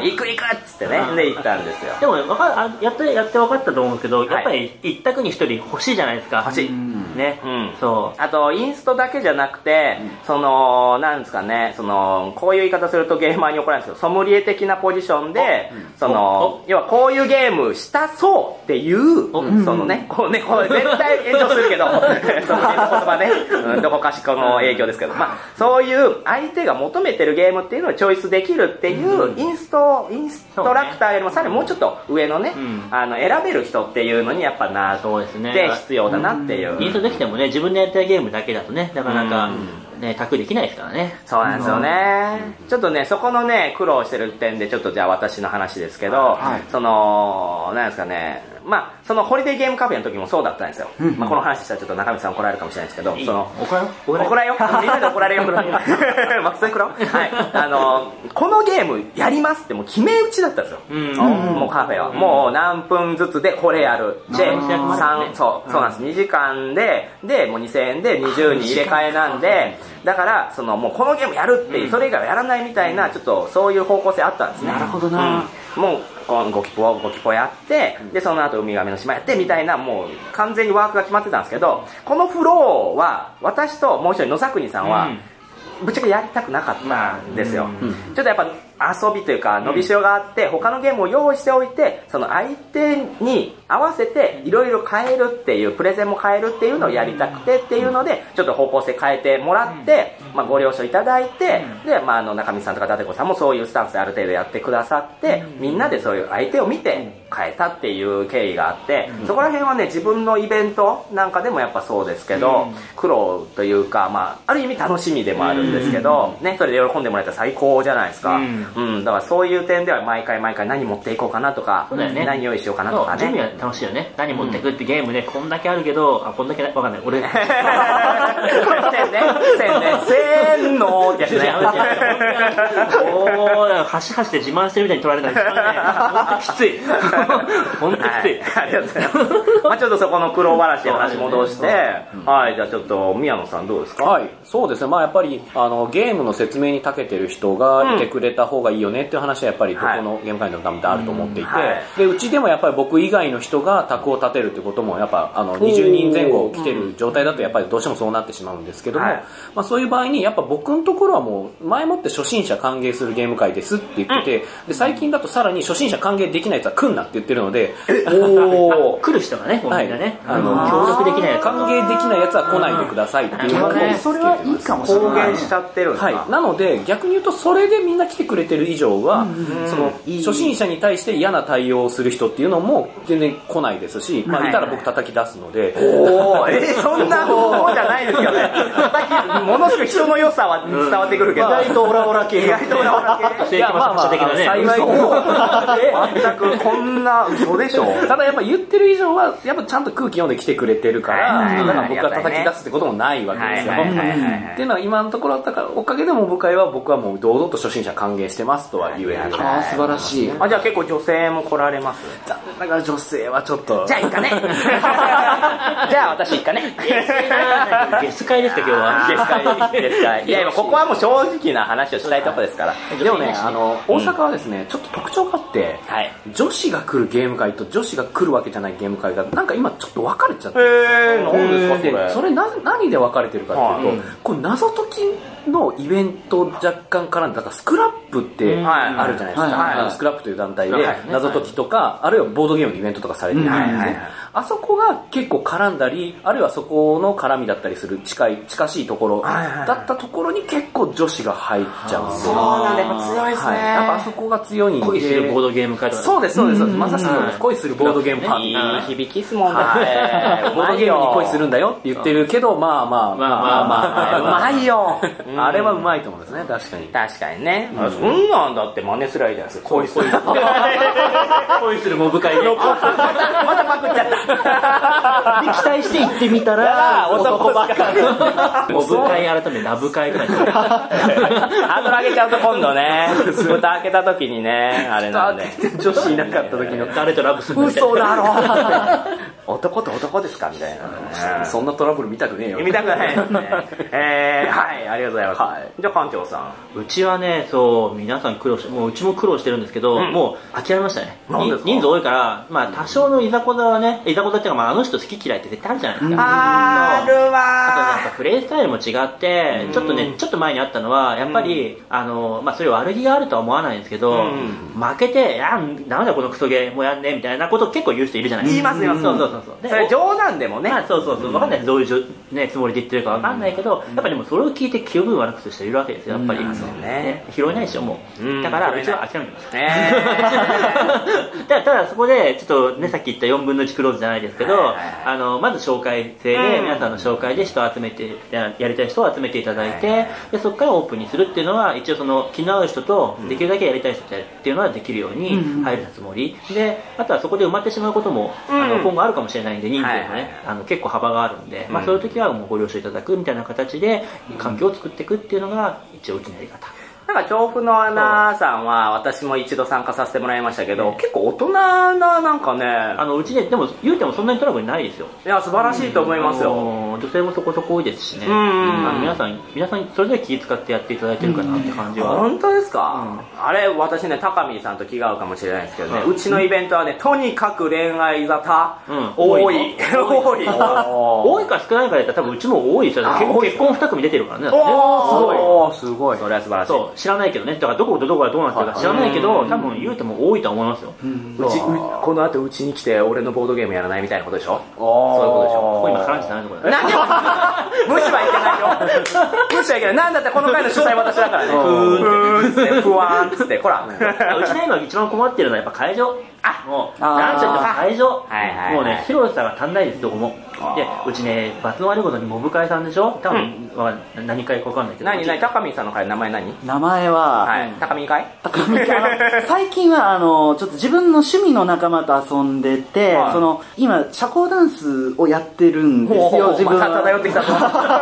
行く行くっつってね、で行ったんですよ。 でもわかあやってやって分かったと思うんですけど、やっぱり一択に一人欲しいじゃないですか。 欲しいね、うん、そう。 あとインストだけじゃなくて、うん、そのなんですかね、そのこういう言い方するとゲーマーに怒られるんですけど、ソムリエ的なポジションで、うん、その要はこういうゲームしたそうっていう、うん、そのね、こうね、こう絶対炎上するけどその言葉ね、うん、どこかしこの影響ですけど、まあそういう相手が求めてるゲームっていうのをチョイスできるっていう、うん、インストインストラクターよりもさらにもうちょっと上のね、うん、あの選べる人っていうのにやっぱなって必要だなっていう。 インストできてもね、自分でやりたいゲームだけだとね、なかなか、ね、タックできないですからね。 そうなんですよね、うん、ちょっとねそこのね苦労してる点でちょっとじゃあ私の話ですけど、はい、そのなんですかね、まあそのホリデーゲームカフェの時もそうだったんですよ、うん、まあ、この話したらちょっと中道さん怒られるかもしれないですけど、その怒られよ怒られよみんなで怒られよまあ普通に食らうはい、あのこのゲームやりますってもう決め打ちだったんですよ、うん、もうカフェは、うん、もう何分ずつでこれやるで、うん、さんそうそうなんです、にじかんででもうにせんえんでにじゅうにん入れ替えなんで、だからそのもうこのゲームやるっていう、それ以外はやらないみたいな、ちょっとそういう方向性あったんですね。 なるほどな、 うん、もうこのゴキポゴキポやって、でその後ウミガメの島やってみたいな、もう完全にワークが決まってたんですけど、このフローは私ともう一人野作国さんは、ぶっちゃけやりたくなかったんですよ、うんうん、ちょっとやっぱ遊びというか伸びしろがあって、他のゲームを用意しておいて、その相手に合わせていろいろ変えるっていう、プレゼンも変えるっていうのをやりたくてっていうので、ちょっと方向性変えてもらって、まあ、ご了承いただいて、で、まあ、あの中道さんとか立子さんもそういうスタンスである程度やってくださって、みんなでそういう相手を見て変えたっていう経緯があって、そこら辺はね自分のイベントなんかでもやっぱそうですけど、苦労というか、まあ、ある意味楽しみでもあるんですけど、ね、それで喜んでもらえたら最高じゃないですか、うん、だからそういう点では毎回毎回何持っていこうかなとか、ね、何用意しようかなとかね、 準備は楽しいよね。何持っていくってゲームでこんだけあるけど、あ、こんだけわかんない俺せんねせんねせんのってやつねおー、端々で自慢してるみたいに取られたんですからね、ほんときついほんときつい、 はい、ありがとうございますまあちょっとそこの苦労話で話戻して、はい、じゃあちょっと宮野さんどうですか。 はい、そうですね、まあやっぱりあのゲームの説明に長けてる人がいてくれた方方がいいよねっていう話はやっぱりどこのゲーム会でも多分あると思っていて、で、うちでもやっぱり僕以外の人が卓を立てるってこともやっぱあのにじゅうにんぜん後来てる状態だとやっぱりどうしてもそうなってしまうんですけども、まあそういう場合にやっぱ僕のところはもう前もって初心者歓迎するゲーム会ですって言ってて、で最近だとさらに初心者歓迎できないやつは来んなって言ってるので、 お来る人がね、みんなね、あの協力できないやつ、 歓迎できないやつは来ないでくださいっていうのをそれはいいかもしれない。 公言しちゃってるんですか。 はい。なので逆に言うとそれでみんな来てくれてる以上は、その初心者に対して嫌な対応をする人っていうのも全然来ないですし、まあいたら僕叩き出すので、 おー、えー、そんな方じゃないですよね。叩き、ものすごい人の良さは伝わってくるけど。 意外とオラオラ系。 意外とオラオラ系。 いや、まあまあ、幸い全くこんな嘘でしょ。 ただやっぱ言ってる以上は、やっぱちゃんと空気読んで来てくれてるから、だから僕が叩き出すってこともないわけですよ。っていうのは今のところだからおかげでも部会は僕はもう堂々と初心者歓迎してますとは言える。 ああ、素晴らしい。 あ、じゃあ結構女性も来られます？ だから女性はちょっと。 じゃあいいかね。じゃあ私いいかね。 ゲス会ですか今日は。 ゲス会、ゲス会。いや今ここはもう正直な話をしたいとこですから。 でもね、あの、大阪はですね、ちょっと特徴があって、女子が来るゲーム会と女子が来るわけじゃないゲーム会が、なんか今ちょっと分かれちゃって。 へー、なんですかそれ。 それな、何で分かれてるかっていうと、これ謎解きのイベント若干絡んで、だからスクラップってあるじゃないですか。スクラップという団体で謎解きとか、あるいはボードゲームのイベントとかされてるんですね。あそこが結構絡んだり、あるいはそこの絡みだったりする近い、近しいところだったところに結構女子が入っちゃうんですよ。 そうなんだ、やっぱ強いですね。 やっぱあそこが強いんで。 恋するボードゲーム会とか。 そうです、そうです。まさしくそうです。恋するボードゲームパーティー。 いい響きっすもんだって。 ボードゲームに恋するんだよって言ってるけど、まあまあ、まあまあまあ、 うまいよ。 あれはうまいと思うんですね、確かに。 確かにね。そんなんだって真似すらいいじゃないですか。恋する。 恋するモブ会で。 またパクっちゃった。 で、期待して行ってみたら、 男ばっかり。 モブ会改めラブ会とかに。 ハードル上げちゃうと今度ね、蓋開けた時にね、あれなんで。 女子いなかった時の誰とラブするの嘘だろ男と男ですかみたいな。 そんなトラブル見たくねえよ。 見たくないですね。えー、はい、ありがとうございます。はい、じゃあ館長さん。うちはね、そう、皆さん苦労して、もううちも苦労してるんですけど、うん、もう諦めましたね。人数多いから、まあ多少のいざこざはね、いざこざっていうか、まああの人好き嫌いって絶対あるじゃないですか。 あるわー。 あとね、プレイスタイルも違って、ちょっとね、ちょっと前にあったのは、やっぱり、あの、まあそれ悪気があるとは思わないんですけど、負けて、いや、なんだこのクソゲーもうやんねみたいなことを結構言う人いるじゃないですか。 言いますよ。 そうそうそうそう。 それ冗談でもね。 まあそうそうそう。わかんないです。どういうね、つもりで言ってるかわかんないけど、やっぱりでもそれを聞いて気分悪くする人いるわけですよ、やっぱり。 そうね。 拾えないでしょ、もう。だから、うちは諦めてます。ただ、ただそこで、ちょっとね、さっき言ったよんぶんのいちクローズじゃないですけど、あの、まず紹介制で、皆さんの紹介で人を集めて、やりたい人を集めていただいて、で、そこからオープンにするっていうのは、一応その、気の合う人と、できるだけやりたい人っていうのはできるように入るつもり。で、あとはそこで埋まってしまうことも、あの、今後あるかもしれないんで、人数もね、あの、結構幅があるんで、まあそういう時はもうご了承いただくみたいな形で、環境を作っていくっていうのが、一応うちのやり方。 なんか調布のアナさんは私も一度参加させてもらいましたけど、結構大人ななんかね、 あのうちででも言うてもそんなにトラブルないですよ。 いや素晴らしいと思いますよ。 女性もそこそこ多いですしね。あの皆さん皆さんそれぞれ気遣ってやっていただいてるかなって感じは。 本当ですか？あれ私ね高見さんと気が合うかもしれないですけどね、うちのイベントはねとにかく恋愛沙汰多い多い多いか少ないかで言ったら多分うちも多いですよ。結婚に組出てるからね。 おーすごいそれは素晴らしい。 そう知らないけどね。だからどことどこがどうなってるか知らないけど、多分言うても多いと思いますよ。 うちこの後うちに来て俺のボードゲームやらないみたいなことでしょ。そういうことでしょ。 ここ今絡んでないところだね。 無視はいけないよ。無視はいけない。なんだってこの回の主催私だからね。ふーんっつってふわーんっつってこら。 うちの今一番困ってるのはやっぱ会場。あもうなんちゃって会場。もうね広さが足んないですどこも。でうちね罰の悪いことにモブ会さんでしょ。多分何回か分かんないけど。 何何高見さんの会名前何？ 名前は高見会？ 高見会。最近はあのちょっと自分の趣味の仲間と遊んでて、その今社交ダンスをやってるんですよ。自分は。 また漂ってきたぞ。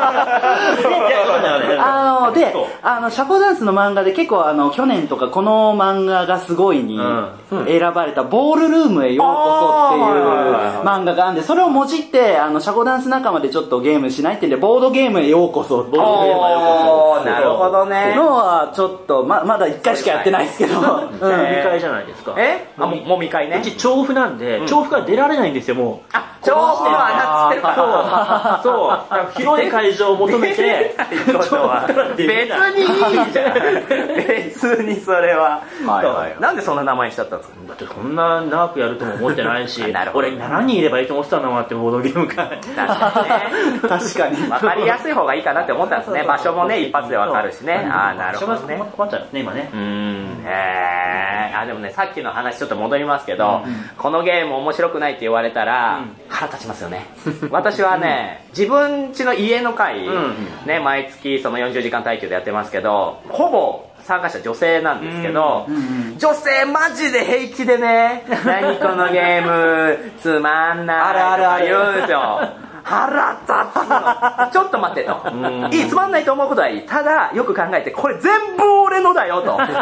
あのであの社交ダンスの漫画で結構あの去年とかこの漫画がすごいに選ばれたボールルームへようこそっていう漫画があるんで、それをもじってあの社交ダンス仲間でちょっとゲームしないってんでボードゲームへようここそ、ボードゲームはよこそ。なるほどね。 のは、ちょっと、ま、まだいっかいしかやってないですけど。もみ会じゃないですか。 えあ、もみ会ね。 うち調布なんで、調布から出られないんですよ、もう。 あ、調布の穴っつってるから。 そう。そう。広い会場を求めて、 別にいいじゃん。別にそれは。なんでそんな名前にしちゃったんですか？ だってそんな長くやるとも思ってないし、俺しちにんいればいいと思ってたなってボードゲーム会。 確かにね。確かに。分かりやすい方がいいかなって思ったんですね。場所もね、一発で分かるしね。ああ、なるほどね。 困っちゃうね、今ね。 うーん。へー。あ、でもね、さっきの話ちょっと戻りますけど、このゲーム面白くないって言われたら、腹立ちますよね。私はね、自分家の家の会、ね、毎月そのよんじゅうじかん耐久でやってますけど、ほぼ、参加者女性なんですけど、うんうん、女性マジで平気でね、何このゲームつまんないとか言うんですよ。腹立つの。ちょっと待ってと。いい、つまんないと思うことはいい。ただ、よく考えて、これ全部俺のだよと。買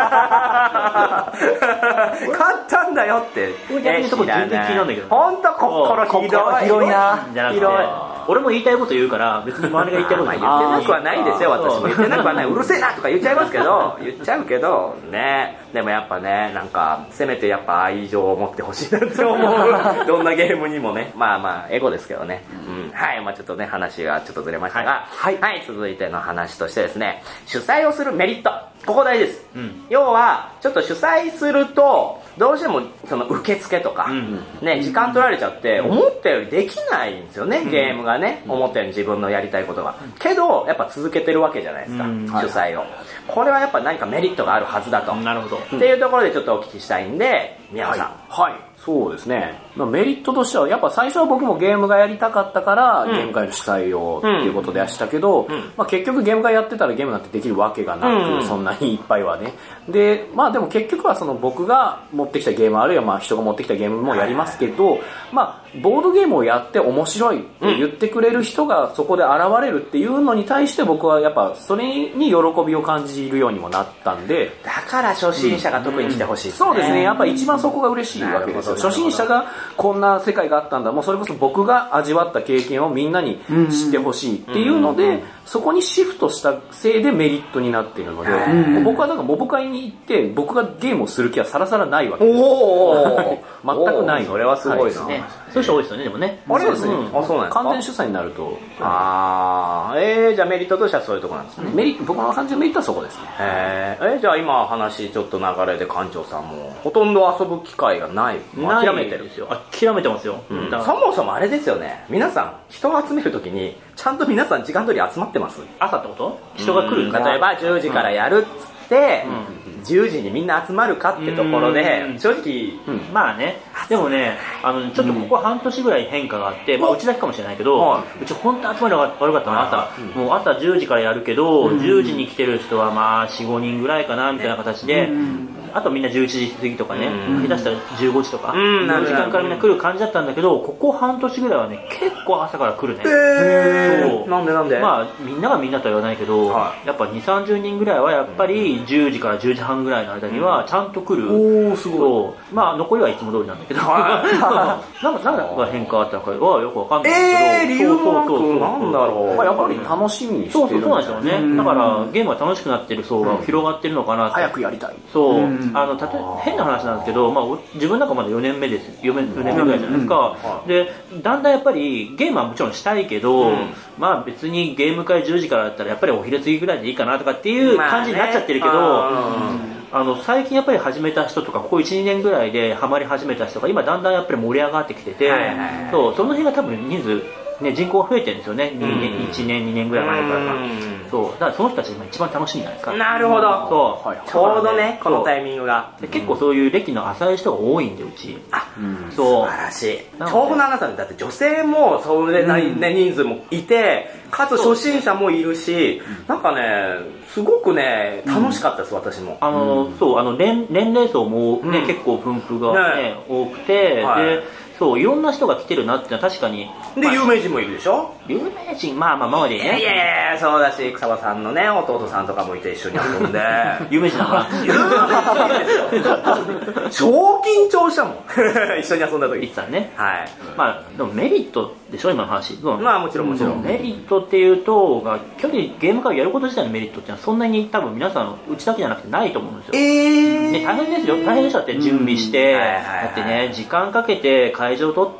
ったんだよって。 逆にそこ全然気なんだけど。 ほんと心広い。 広いな。 広い。俺も言いたいこと言うから、別に周りが言いたいこと言ってなくはないですよ、私も。言ってなくはない。うるせえなとか言っちゃいますけど、言っちゃうけど、ね。でもやっぱね、なんか、せめてやっぱ愛情を持ってほしいなって思う。どんなゲームにもね。まあまあ、エゴですけどね。うん、はい、まあちょっとね、話がちょっとずれましたが、はい、はい、続いての話としてですね、主催をするメリット。ここ大事です。うん、要は、ちょっと主催すると、どうしてもその受付とか、うん、ね、時間取られちゃって、思ったよりできないんですよね、うん、ゲームがね、思ったように自分のやりたいことが。けど、やっぱ続けてるわけじゃないですか、うん、主催を、はい。これはやっぱ何かメリットがあるはずだと。 なるほど。 っていうところでちょっとお聞きしたいんで、宮野さん。 はい。はい、そうですね。メリットとしては、やっぱ最初は僕もゲームがやりたかったから、うん、ゲーム会の主催をっていうことでやしたけど、うん、まあ結局ゲーム会やってたらゲームなんてできるわけがなく、うん、そんなにいっぱいはね。で、まあでも結局はその僕が持ってきたゲーム、あるいはまあ人が持ってきたゲームもやりますけど、はいはいはい、まあボードゲームをやって面白いって言ってくれる人がそこで現れるっていうのに対して僕はやっぱそれに喜びを感じるようにもなったんで。 だから初心者が特に来てほしいですね、 うんうん。そうですね。やっぱ一番そこが嬉しいわけですよ。初心者がこんな世界があったんだ。もうそれこそ僕が味わった経験をみんなに知ってほしいっていうので、そこにシフトしたせいでメリットになっているので、僕はなんかモブ会に行って僕がゲームをする気はさらさらないわけです。お全くない。 それはすごいですね。 そういう人多いですよね、でもね。 あれですね。あ、そうなんですか。 完全主催になると。 あー、えー、じゃあメリットとしてはそういうところなんですね。 メリット、僕の感じのメリットはそこですね。 へー、えー、じゃあ今話ちょっと流れで館長さんもほとんど遊ぶ機会がない。 諦めてるんですよ。諦めてますよ。 うん、そもそもあれですよね。皆さん、人を集めるときに、ちゃんと皆さん時間通り集まってます？ 朝ってこと？人が来る。 例えばじゅうじからやるっつって、うん、じゅうじにみんな集まるかってところで、正直、 うん、まあね、でもね、あの、ちょっとここ半年ぐらい変化があって、まあうちだけかもしれないけど、うち本当集まり悪かったの、朝。もう朝じゅうじからやるけど、じゅうじに来てる人はまあよん、ごにんぐらいかな、みたいな形で、あとみんなじゅういちじ過ぎとかね、下手したらじゅうごじとか、その時間からみんな来る感じだったんだけど、ここ半年ぐらいはね、結構朝から来るね。 へー。なんでなんで？ まあみんながみんなとは言わないけど、やっぱに、さんじゅうにんぐらいはやっぱりじゅうじからじゅうじはんぐらいの間にはちゃんと来る。 おー、すごい。まあ残りはいつも通りなんだけど、なんか、なんか変化あったのかはよくわかんないんだけど、えー、理由もなく、なんだろう。 まあやっぱり楽しみにしてる。 そうそう、そうなんですよね。だからゲームが楽しくなってる層が広がってるのかなって。 早くやりたい。 そう。あの、たとえ変な話なんですけど、まあ、自分なんかまだよねんめです。よねんめぐらいじゃないですか。で、だんだんやっぱりゲームはもちろんしたいけど、うん、まあ別にゲーム会じゅうじからだったらやっぱりお昼過ぎぐらいでいいかなとかっていう感じになっちゃってるけど、あの最近やっぱり始めた人とかここいち、にねんぐらいでハマり始めた人が今だんだんやっぱり盛り上がってきてて、そう、その辺が多分人数ね、人口が増えてるんですよね。いちねん、にねんぐらい前からか。そう。だからその人たちが一番楽しいんじゃないですか。 なるほど。 そう。 はい、ちょうどね、このタイミングが。 で結構そういう歴の浅い人が多いんで、うち。 あ、うん、そう。素晴らしい。調布のアナさんだって女性もそれなりね、人数もいて、かつ初心者もいるし、なんかね、すごくね、楽しかったです、私も。 あの、そう、あの、年齢層もね、結構分布がね、多くて、で、そう、いろんな人が来てるなってのは確かに。 で、有名人もいるでしょ？ 有名人、まあまあ、ママでね。 いやいやいや、そうだし、草場さんのね、弟さんとかもいて一緒に遊んで。 有名人だな。 有名人ですよ。超緊張したもん。一緒に遊んだ時。 言ってたね。 はい。 まあ、でもメリットでしょ、今の話。 まあもちろんもちろん。 メリットっていうと、距離ゲーム会をやること自体のメリットってのはそんなに多分皆さん、うちだけじゃなくてないと思うんですよ。 えー。 ね、大変ですよ。大変でしたって準備して、だってね、時間かけて会場取って、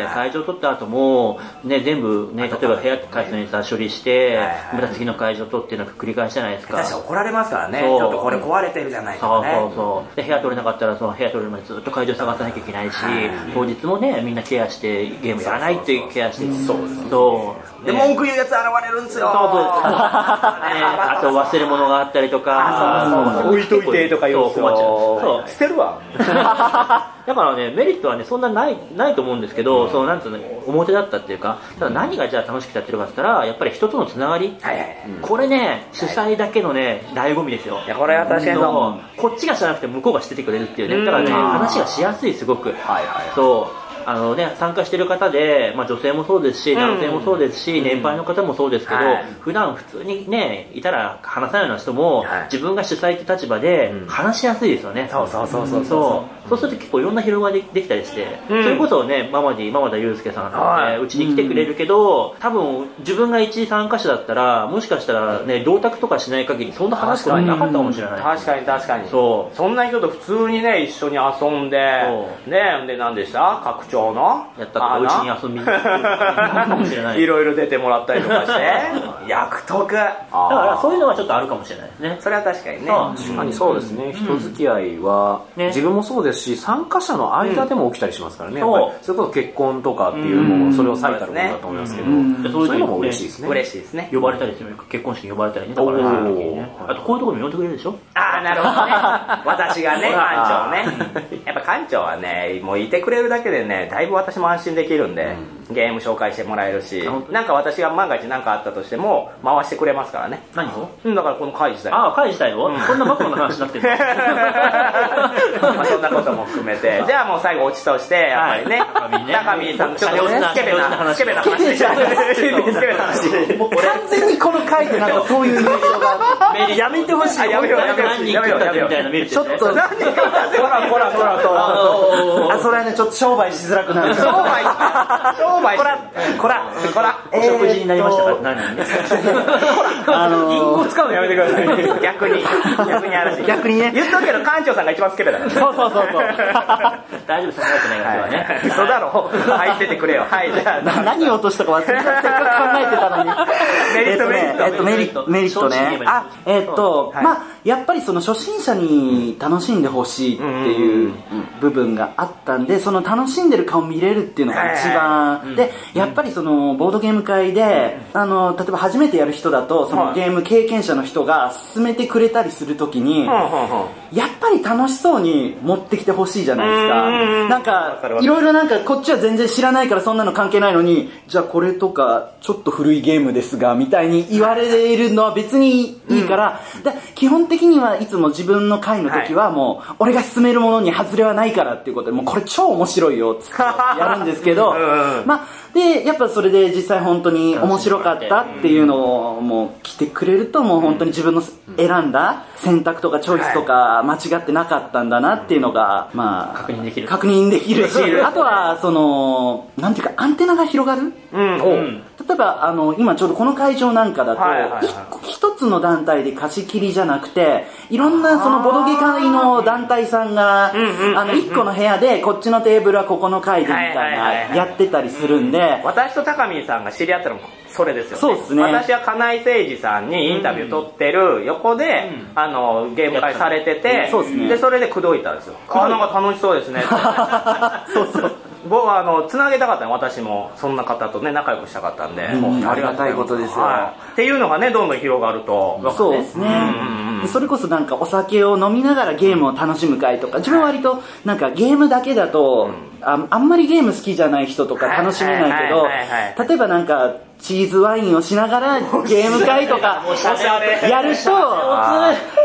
会場取った後も、ね、全部ね、例えば部屋回数にさ処理して、また次の会場取ってなんか繰り返しじゃないですか。 確か怒られますからね。ちょっとこれ壊れてるじゃないかね。 そうそうそう。で、部屋取れなかったらその部屋取れるまでずっと会場探さなきゃいけないし、当日もね、みんんなケアしてゲームやらないってケアして、そうですそうで文句言うやつ現れるんですよ。そうそうあと忘れ物があったりとか、 置いといてとか言うと困っちゃう。 そう捨てるわ。だからね、メリットはね、そんなない、ないと思うんですけど、うん、その、なんつうの、表だったっていうか、ただ何がじゃあ楽しくやってるかって言ったら、やっぱり人とのつながり。はいはいはい、これね、主催だけのね、醍醐味ですよ。 いや、これは確かにそう。 こっちが知らなくて向こうが知っててくれるっていうね。だからね、話がしやすい、すごく。はいはい。そう。あのね、参加してる方で、まあ女性もそうですし、男性もそうですし、うん、年配の方もそうですけど、はい、普段普通にね、いたら話さないような人も、はい、自分が主催って立場で話しやすいですよね。 そうそうそうそう。 そうそうすると結構いろんな広がりできたりして、うん、それこそね、ママディ、ママダユウスケさんがね、うちに来てくれるけど、多分自分が一参加者だったら、もしかしたらね、同卓とかしない限りそんな話すことなかったかもしれない。 確かに確かに。そう。そんな人と普通にね、一緒に遊んで、ね、で、何でした拡張のやったとうちに遊びに行くかもしれない。 いろいろ出てもらったりとかして、役得。だからそういうのはちょっとあるかもしれないですね。 それは確かにね。 確かにそうですね。人付き合いは、自分もそうですし、参加者の間でも起きたりしますからね。それこそ結婚とかっていうのも、それを最たるものだと思いますけど、そういうのも嬉しいですね。 嬉しいですね。 呼ばれたりする、結婚式に呼ばれたりね。だからあとこういうところに呼んでくれるでしょ。 ああ、なるほどね。私がね、館長ね。やっぱ館長はね、もういてくれるだけでね、だいぶ私も安心できるんで、ゲーム紹介してもらえるし、なんか私が万が一何かあったとしても、回してくれますからね。 何を？ うん、だからこの会自体。 ああ、会自体を？そんなバカな話になってるまあそんなことも含めて、じゃあもう最後オチとして、やっぱりね、高見さん、ちょっとスケベな話。スケベな話。スケベな話。 もう完全にこの回でなんかそういう印象が、 やめてほしい。 やめようやめよう。 何人食ったみたいなメールちょっと、何人食ったほらほらほらと。 あ、それはね、ちょっと商売しづらくなる。 商売商売こらこらこらお食事になりましたか何人ね。 あのー、インゴ使うのやめてください。逆に。逆に嵐。 逆にね。 言っとくけど、館長さんが一番スケベだから。 そうそうそうそう。大丈夫、そんなことないからね。 嘘だろ。入っててくれよ。はい、じゃあ。 何を落としたか忘れた。せっかく考えてたのに。 メリット、メリット。 えっと、メリット、メリットね。あ、えっと、まあやっぱりその初心者に楽しんでほしいっていう部分があったんで、その楽しんでる顔見れるっていうのが一番。で、やっぱりそのボードゲーム会で、あの、例えば初めてやる人だと、そのゲーム経験者の人が進めてくれたりするときに、やっぱり楽しそうに持ってきてほしいじゃないですか。なんか、いろいろなんかこっちは全然知らないからそんなの関係ないのに、じゃあこれとかちょっと古いゲームですが、みたいに言われるのは別にいいから、で基本的にはいつも自分の会の時はもう、俺が進めるものに外れはないからっていうことで、もうこれ超面白いよってやるんですけど、まあ、で、やっぱそれで実際本当に面白かったっていうのをもう来てくれると、もう本当に自分の選んだ選択とかチョイスとか間違ってなかったんだなっていうのが、まあ、 確認できる。 確認できるし、あとは、その、なんていうか、アンテナが広がる。うん。例えば、あの、今ちょうどこの会場なんかだと、一つの団体で貸し切りじゃなくて、いろんなそのボドゲ会の団体さんが、あの、一個の部屋で、こっちのテーブルはここの会でみたいな、やってたりするんで、 私と高見さんが知り合ったのもそれですよね。 そうですね。 私は金井誠二さんにインタビュー取ってる横で、うん、あの、ゲーム会されてて、 そうですね。 で、それで口説いたんですよ。あ、なんか楽しそうですね。 そうそう。 僕はあの、繋げたかったの、私も。そんな方とね、仲良くしたかったんで。 うん、ありがたいことですよ、 はい。っていうのがね、どんどん広がると。 そうですね。うんうん、それこそなんかお酒を飲みながらゲームを楽しむ会とか、自分は割となんかゲームだけだと、うん、あ, あんまりゲーム好きじゃない人とか楽しめないけど、例えばなんか、チーズワインをしながらゲーム会とかやると、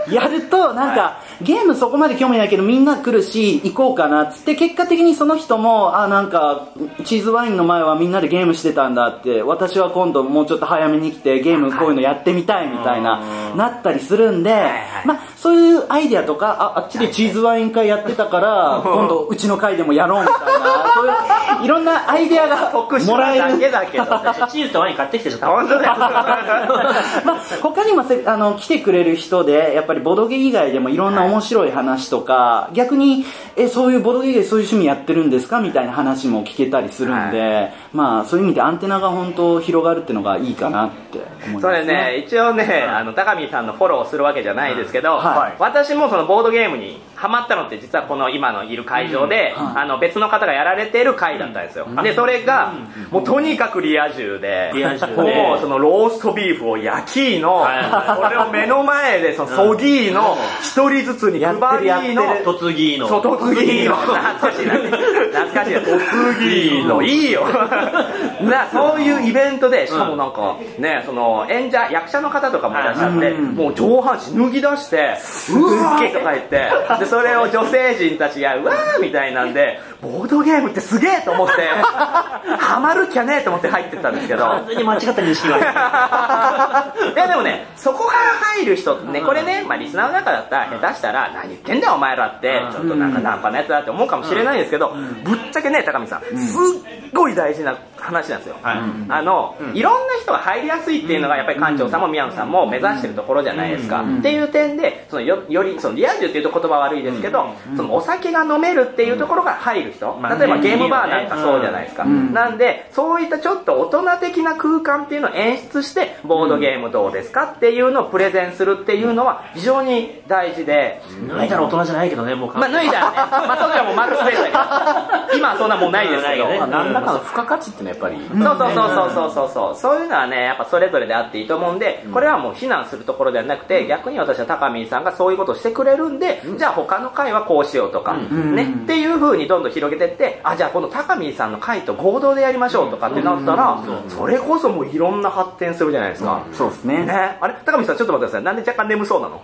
やると、なんか、はい、ゲームそこまで興味ないけどみんな来るし、行こうかなっつって、結果的にその人も、あ、なんか、チーズワインの前はみんなでゲームしてたんだって、私は今度もうちょっと早めに来てゲームこういうのやってみたいみたいな、なったりするんで、はいはい、まあそういうアイディアとか、あ、あっちでチーズワイン会やってたから、今度うちの会でもやろうみたいな、そういういろんなアイディアがもらえる。 だけだけど、チーズとワイン買ってきてちょっと。 本当だよ。 まあ他にもせあの来てくれる人で、やっぱりボドゲ以外でもいろんな面白い話とか、はい、逆に、え、そういうボドゲでそういう趣味やってるんですかみたいな話も聞けたりするんで、はい、まあそういう意味でアンテナが本当広がるっていうのがいいかなって思いますね。 それね、一応ね、あの、高見さんのフォローをするわけじゃないですけど、はい、私もそのボードゲームにハマったのって実はこの今のいる会場で、うんはい、あの別の方がやられている会だったんですよ。うん、で、それが、うん、もうとにかくリア充で、 リア充でもうそのローストビーフを焼きの、これを目の前でそのソギーの一人ずつに配りの、 突撃の、 そう、突撃の、懐かしいな、懐かしいな、突撃の、いいよ。な、そういうイベントで、しかもなんか、ね、その演者、役者の方とかもいらっしゃって、もう上半身脱ぎ出して、うわーとか言って、で、それを女性陣たちが、うわーみたいなんで、ボードゲームってすげえと思って、ハマるきゃねえと思って入ってったんですけど。 完全に間違った認識がある。いやでもね、そこから入る人ってね、これね、まあリスナーの中だったら、下手したら、何言ってんだよお前らって、ちょっとなんかナンパなやつだって思うかもしれないですけど、ぶっちゃけね、高見さん、すっごい大事な話なんですよ。あの、いろんな人が入りやすいっていうのが、やっぱり館長さんも宮野さんも目指してるところじゃないですか。っていう点で、そのよ、より、そのリア充っていうと言葉悪いですけど、そのお酒が飲めるっていうところが入る人、例えばゲームバーなんかそうじゃないですか。なんで、そういったちょっと大人的な空間っていうのを演出して、ボードゲームどうですかっていうのをプレゼンするっていうのは非常に大事で。 脱いだら大人じゃないけどね、もう。 まあ脱いだらね、まあそっちはもうマックスペースだけど、今はそんなもんないですけど、 何らかの付加価値ってのはやっぱり。 そうそうそうそうそうそう、そういうのはね、やっぱそれぞれであっていいと思うんで、これはもう非難するところではなくて、逆に私は高見さんがそういうことをしてくれるんで、じゃあ他の回はこうしようとか、ね、っていう風にどんどん広げてって、あ、じゃあこの高見さんの回と合同でやりましょうとかってなったら、それこそもういろんな発展するじゃないですか。 そうですね。 ね、あれ高見さんちょっと待ってください。なんで若干眠そうなの？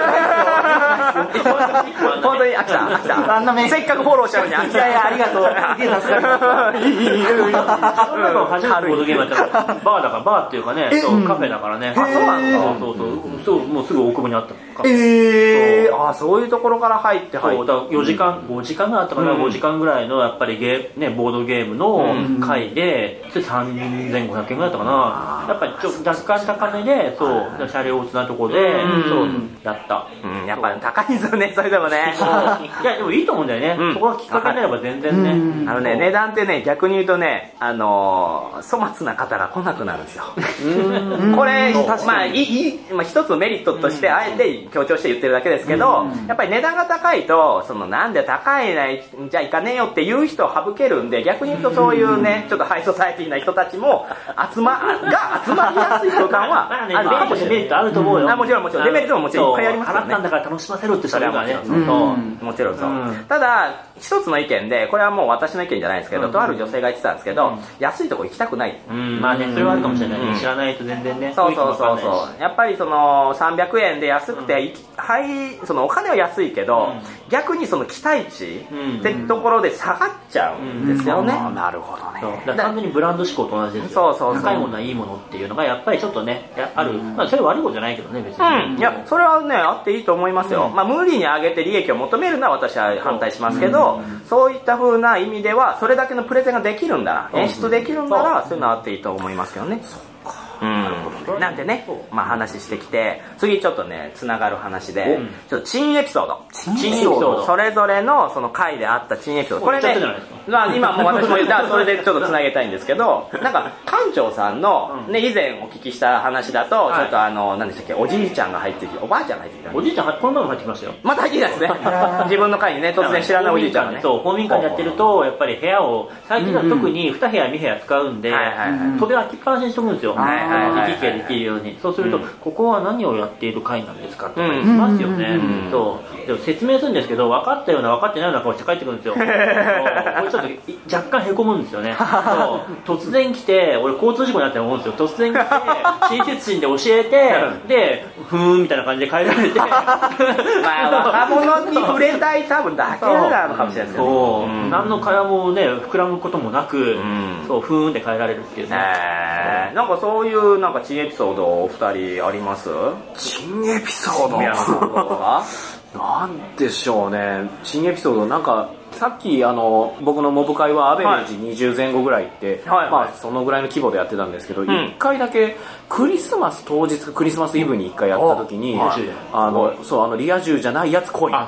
本当に飽きた飽きた。あんなせっかくフォローしたのに飽きた。いやいやありがとう。いや助かる。いいいいいい。 そんなの初めてボードゲームやったらバーだからバーっていうかね、そうカフェだからね。 あ、そうなの？ そうそうそう、もうすぐ大久保にあった。 ええー、あ、そういうところから入って入って。 そうだよじかんごじかんぐらいあったかな、ごじかんぐらいのやっぱりゲーねボードゲームの会でさんぜんごひゃくえんぐらいだったかな。やっぱりちょっと若干高めで、そう車両をつなところでそうやった。 うん、やっぱ高いですよね、それでもね。 いやでもいいと思うんだよね。そこがきっかけになれば全然ね。 あのね、値段ってね、逆に言うとね、あのー、粗末な方が来なくなるんですよ。これ、まあ、いい、まあ、一つのメリットとして、あえて強調して言ってるだけですけど、やっぱり値段が高いと、その、なんで高いない、じゃあ行かねえよっていう人を省けるんで、逆に言うとそういうね、ちょっとハイソサイティな人たちも、集ま、が集まりやすい空間は、 あるかもしれない。デメリットあると思うよ。 もちろんもちろん、デメリットももちろんいっぱいありますよね。 払ったんだから楽しませるってそれはね。 もちろんそう。ただ、一つの意見で、これはもう私の意見じゃないですけど、とある女性が言ってたんですけど、安いとこ行きたくない。 まあね、それはあるかもしれないね。知らないと全然ね。 そうそうそうそう。やっぱりその、さんびゃくえんで安くて、はい、そのお金は安いけど、逆にその期待値ってところで下がっちゃうんですよね。 なるほどね。 だから完全にブランド志向と同じですよ。そうそうそう。高いものはいいものっていうのがやっぱりちょっとね、ある。まあそれ悪いことじゃないけどね、別に。 うん。いや、それはね、あっていいと思いますよ。まあ無理に上げて利益を求めるのは私は反対しますけど、そういった風な意味では、それだけのプレゼンができるんだな、演出できるんなら、そういうのはあっていいと思いますけどね。うん、なんてね、まあ話してきて、次ちょっとね、つながる話で、ちょっと珍エピソード。珍エピソード。それぞれのその回であった珍エピソード。これね、まあ今もう私も言った、それでちょっとつなげたいんですけど、なんか、館長さんの、ね、以前お聞きした話だと、ちょっとあの、何でしたっけ、おじいちゃんが入ってきて、おばあちゃんが入ってきた。 おじいちゃん、この前も入ってきましたよ。 また入ってきたんですね。自分の回にね、突然知らないおじいちゃんがね。 そう、公民館でやってると、やっぱり部屋を、最近は特にに部屋、に部屋使うんで、扉開きっぱなしにしとくんですよ。 行き来ができるように。そうすると、ここは何をやっている会なんですかとか言いますよね。そう。でも説明するんですけど、分かったような分かってないような顔して帰ってくるんですよ。これちょっと若干へこむんですよね。そう突然来て、俺交通事故になって思うんですよ。突然来て、親切心で教えて、で、ふーんみたいな感じで帰られて。まあ若者に触れたい多分だけなのかもしれないですよね。 そう、うん、何の会話もね膨らむこともなく、うん、そうふーんって帰られるっていうね。 えー、なんかそういうなんか珍エピソードお二人あります？ 珍エピソード？なんでしょうね。新エピソードなんかさっきあの僕のモブ会はアベレージにじゅう前後ぐらいって、はい、まあそのぐらいの規模でやってたんですけど、一、うん、回だけクリスマス当日クリスマスイブに一回やった時に、あのそうあのリア充じゃないやつ来い。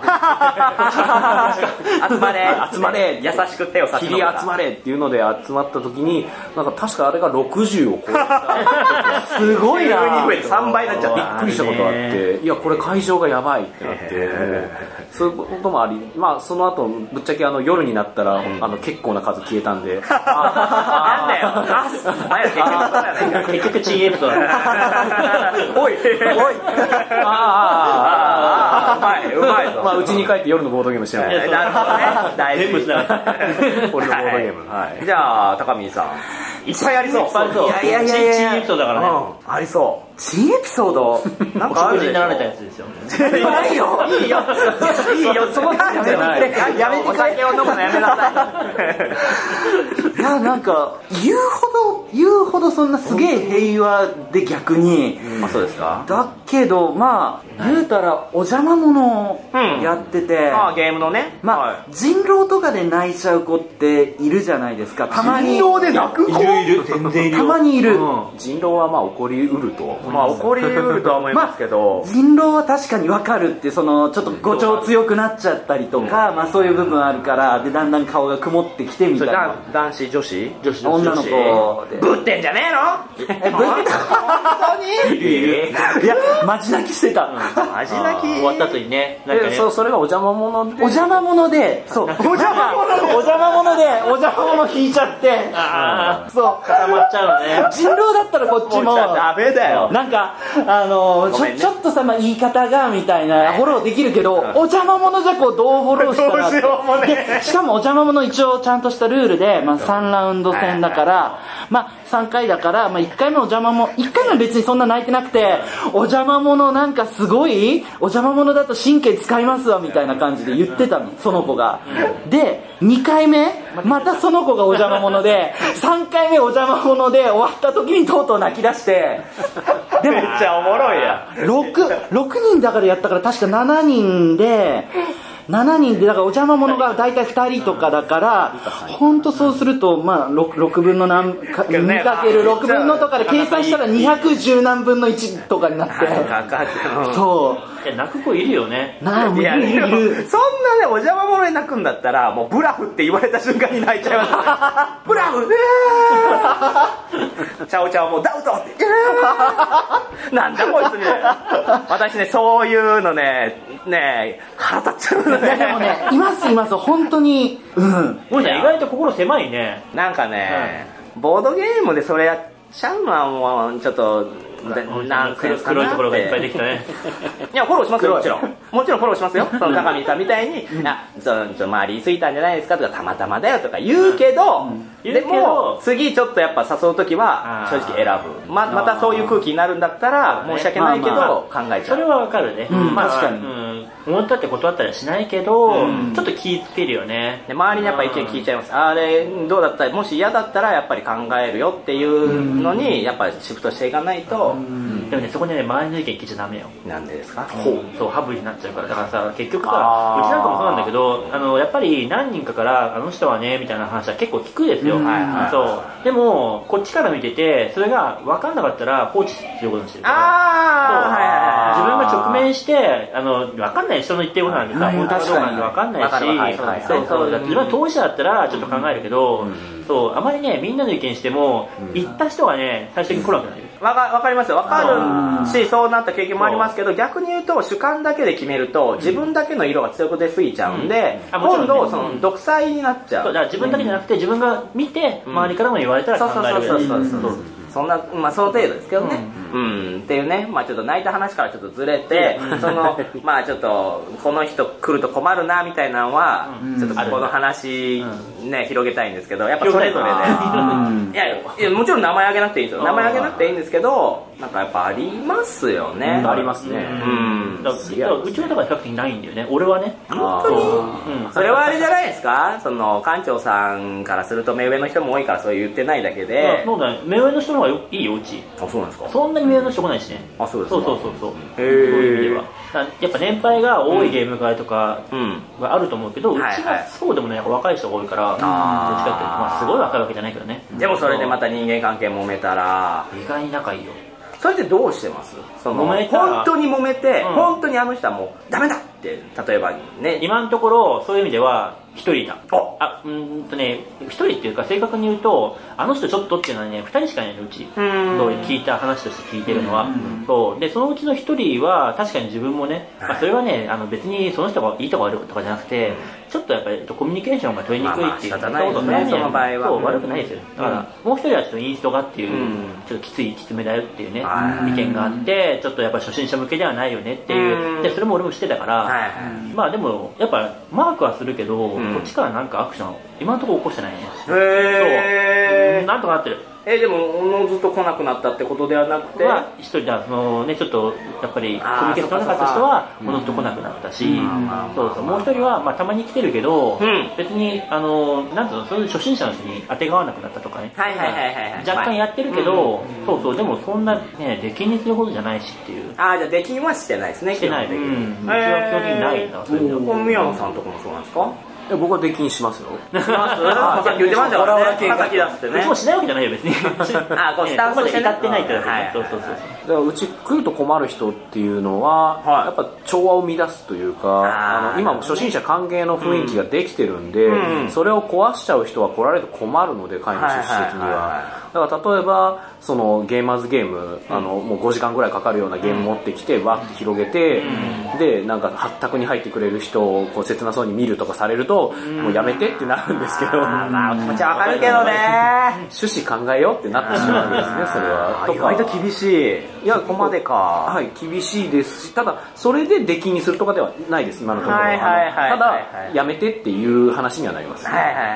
集まれ集まれ優しく手を差し伸べた。 切り集まれっていうので集まった時になんか確かあれがろくじゅうを超えた。 すごいな。さんばいになっちゃった。 びっくりしたことがあって、いやこれ会場がやばいってなって、そういうこともあり、まあその後ぶっちゃけあの夜になったら、うん、あの結構な数消えたんで。 なんだよ。 結局チンエピソード。 おいおい。ああうまいうまいぞ。 まあうちに帰って夜のボードゲームしてない。 なるほどね。大事にしな。 俺のボードゲーム。 はい。じゃあ高見さん。いっぱいありそう。いっぱいありそう。 いやいやいやいや。チンエピソードだからね。 ありそう。 新エピソードなんかあるでしょ。お食事になられたやつですよ。 ないよ。いいよ。いいよ。その感じじゃない。やめてくれ。お酒を飲むのやめなさい。いやなんか言うほど言うほどそんなすげえ平和で逆に。 あそうですか。 だけどまあ言うたらお邪魔者をやってて。 あゲームのね。 まあ人狼とかで泣いちゃう子っているじゃないですか。たまに。 人狼で泣く子。 いるいる全然いる。 たまにいる。 人狼はまあ起こりうると。 まあ怒りうるとは思いますけど、 まあ、人狼は確かに分かるってそのちょっと語調強くなっちゃったりとか、うん、まあそういう部分あるからでだんだん顔が曇ってきてみたいな。 男子女子女子女の子でぶってんじゃねえの？ えぶってた本当に？いやマジ泣きしてた。 マジ泣き終わった後にね。なんかねそそれがお邪魔者で。 お邪魔者でそうお邪魔者でお邪魔者でお邪魔者引いちゃって。 ああそう固まっちゃうのね。 人狼だったらこっちもダメだよ。 なんかあのちょ、ね、ちょっとさ、まあ、言い方がみたいなフォローできるけど、お邪魔者じゃこうどうフォローしたらって、ね、しかもお邪魔者一応ちゃんとしたルールで、まあ、さんラウンド戦だから、まあ、さんかいだから、まあ、いっかいめお邪魔者いっかいめは別にそんな泣いてなくてお邪魔者なんかすごいお邪魔者だと神経使いますわみたいな感じで言ってたのその子が。でにかいめまたその子がお邪魔者でさんかいめお邪魔者で終わった時にとうとう泣き出してでもめっちゃおもろいや。 ろく、ろくにんだからやったから確かしちにんで、しちにんでだからお邪魔者が大体ふたりとかだから、ほんとそうするとまあ 6, 6分の何か にかけるろく 分のとかで計算したらにひゃくじゅう何分のいちとかになって。そう。 いや泣く子いるよね。 なあ、いやいるいる。 そんなねお邪魔者に泣くんだったらもうブラフって言われた瞬間に泣いちゃいます。ブラフ。チャオチャオもうダウトって。なんだこいつみたいな。私ねそういうのねね腹立っちゃうのね。 いやでもねいますいます本当に。うん。 もうね意外と心狭いね。 なんかね、うん、ボードゲームでそれやっちゃうのはもうちょっと。 なん黒いところがいっぱいできたね。 いやフォローしますよもちろん。もちろんフォローしますよ。その高見さんみたいに、うん、あちょちょまあ言い過ぎたんじゃないですかとかたまたまだよとか言うけど、うん、でも次ちょっとやっぱ誘うときは正直選ぶ。ままたそういう空気になるんだったら申し訳ないけど、まあまあ、考えちゃう。 それはわかるね。 うん、まあ、確かに。 うん思ったって断ったりはしないけど、うん、ちょっと気ぃつけるよね。 で周りにやっぱ意見聞いちゃいます。あれどうだったらもし嫌だったらやっぱり考えるよっていうのにやっぱりシフトしていかないと。 でもねそこにね周りの意見聞いちゃダメよ。 なんでですか？ ほうそうハブになっちゃうから。だからさ結局さうちなんかもそうなんだけどあのやっぱり何人かからあの人はねみたいな話は結構聞くですよ。はいはい、そうでもこっちから見ててそれが分かんなかったら放置することにしてるから。あそう、はいはいはい、自分が直面してあの分かんない人の言ってることなんてさ、はい、本当かどうかなんて分かんないし、そうそうだって自分は当事者だったらちょっと考えるけど、うん、そうあまりねみんなの意見しても、うん、言った人がね最終的に来なくなる。 わか、わかりますよ。わかるし、そうなった経験もありますけど、逆に言うと主観だけで決めると自分だけの色が強く出過ぎちゃうんで、うん、今度その独裁になっちゃう。 そうだから自分だけじゃなくて自分が見て周りからも言われたら考える。そうそうそうそうそう。 そんな、まあその程度ですけどね。うん、うん、っていうね、まあちょっと泣いた話からちょっとずれて、その、まあちょっと、この人来ると困るな、みたいなのは、ちょっとここの話、ね、広げたいんですけど、やっぱそれぞれで、いやいや、もちろん名前あげなくていいんですよ。名前あげなくていいんですけど、なんかやっぱありますよね。 ありますね。 うん。うちはだから比較的ないんだよね。俺はね。 本当に、うん、それはあれじゃないですか、その館長さんからすると目上の人も多いからそう言ってないだけで。 そうだね、目上の人の方がいいようち。 あ、そうなんですか。 そんなに目上の人来ないしね。 あ、そうですか。 そうそうそうそう。 へー。 そういう意味ではやっぱ年配が多いゲーム会とかがあると思うけど、うん、うちはそうでもね、やっぱ若い人が多いから、どっちかっていうと、まあすごい若いわけじゃないけどね。 でもそれでまた人間関係揉めたら意外に仲いいよ。 それってどうしてます？その本当に揉めて、うん、本当にあの人はもうダメだって例えばね、 今のところそういう意味では一人いた。あ、うんとね、一人っていうか正確に言うと、あの人ちょっとっていうのはね、二人しかいないのうち。どう聞いた話として聞いてるのは。そうで、そのうちの一人は確かに自分もね、まあ、それはね、あの別にその人がいいとか悪いとかじゃなくて、ちょっとやっぱりコミュニケーションが取りにくいっていうことね、その場合は。そう、悪くないですよ。だから、もう一人はちょっとインストがっていう、ちょっときつい、きつめだよっていうね、意見があって、ちょっとやっぱ初心者向けではないよねっていう、で、それも俺も知ってたから、まあでも、やっぱマークはするけど、こっちからなんかアクション、今のところ起こしてないね。へー。そう。なんとかなってる。 え、でも、おのずと来なくなったってことではなくて、 まあ、一人だ、そのね、ちょっと、やっぱり、コミュニケーション取れなかった人は、おのずと来なくなったし、そうそう、もう一人は、まあ、たまに来てるけど、うん、別に、あの、なんていうの、そういう初心者の人に当てがわなくなったとかね。 はいはいはいはい。 若干やってるけど、そうそう、でもそんな、ね、出禁にするほどじゃないしっていう。 ああ、じゃあ出禁はしてないですね、 してない。うん。うちは基本的にないんだ、そういうの。 宮野さんとかもそうなんですか？ 僕は出禁しますよ。 しますさっき言ってましたからね。叩き出すってね。 うちもしないわけじゃないよ、別に。 あ、こうスタンスとして至ってないってだけ。そうそうそう。 だからうち来ると困る人っていうのは、はい、やっぱ調和を乱すというか、あの今も初心者歓迎の雰囲気ができてるんで、うん、それを壊しちゃう人は来られると困るので、介護施設には。だから例えば、そのゲーマーズゲーム、あのもうごじかんぐらいかかるようなゲーム持ってきて、わって広げて、うん、で、なんか発宅に入ってくれる人をこう切なそうに見るとかされると、うん、もうやめてってなるんですけど、 まあ気持ちはわかるけどね。 趣旨考えようってなってしまうんですね、それは。 意外と厳しい。 いや、ここまでか。はい、厳しいですし、ただ、それで出禁にするとかではないです、今のところは。はいはいはい、ただ、やめてっていう話にはなります。はいはいはい。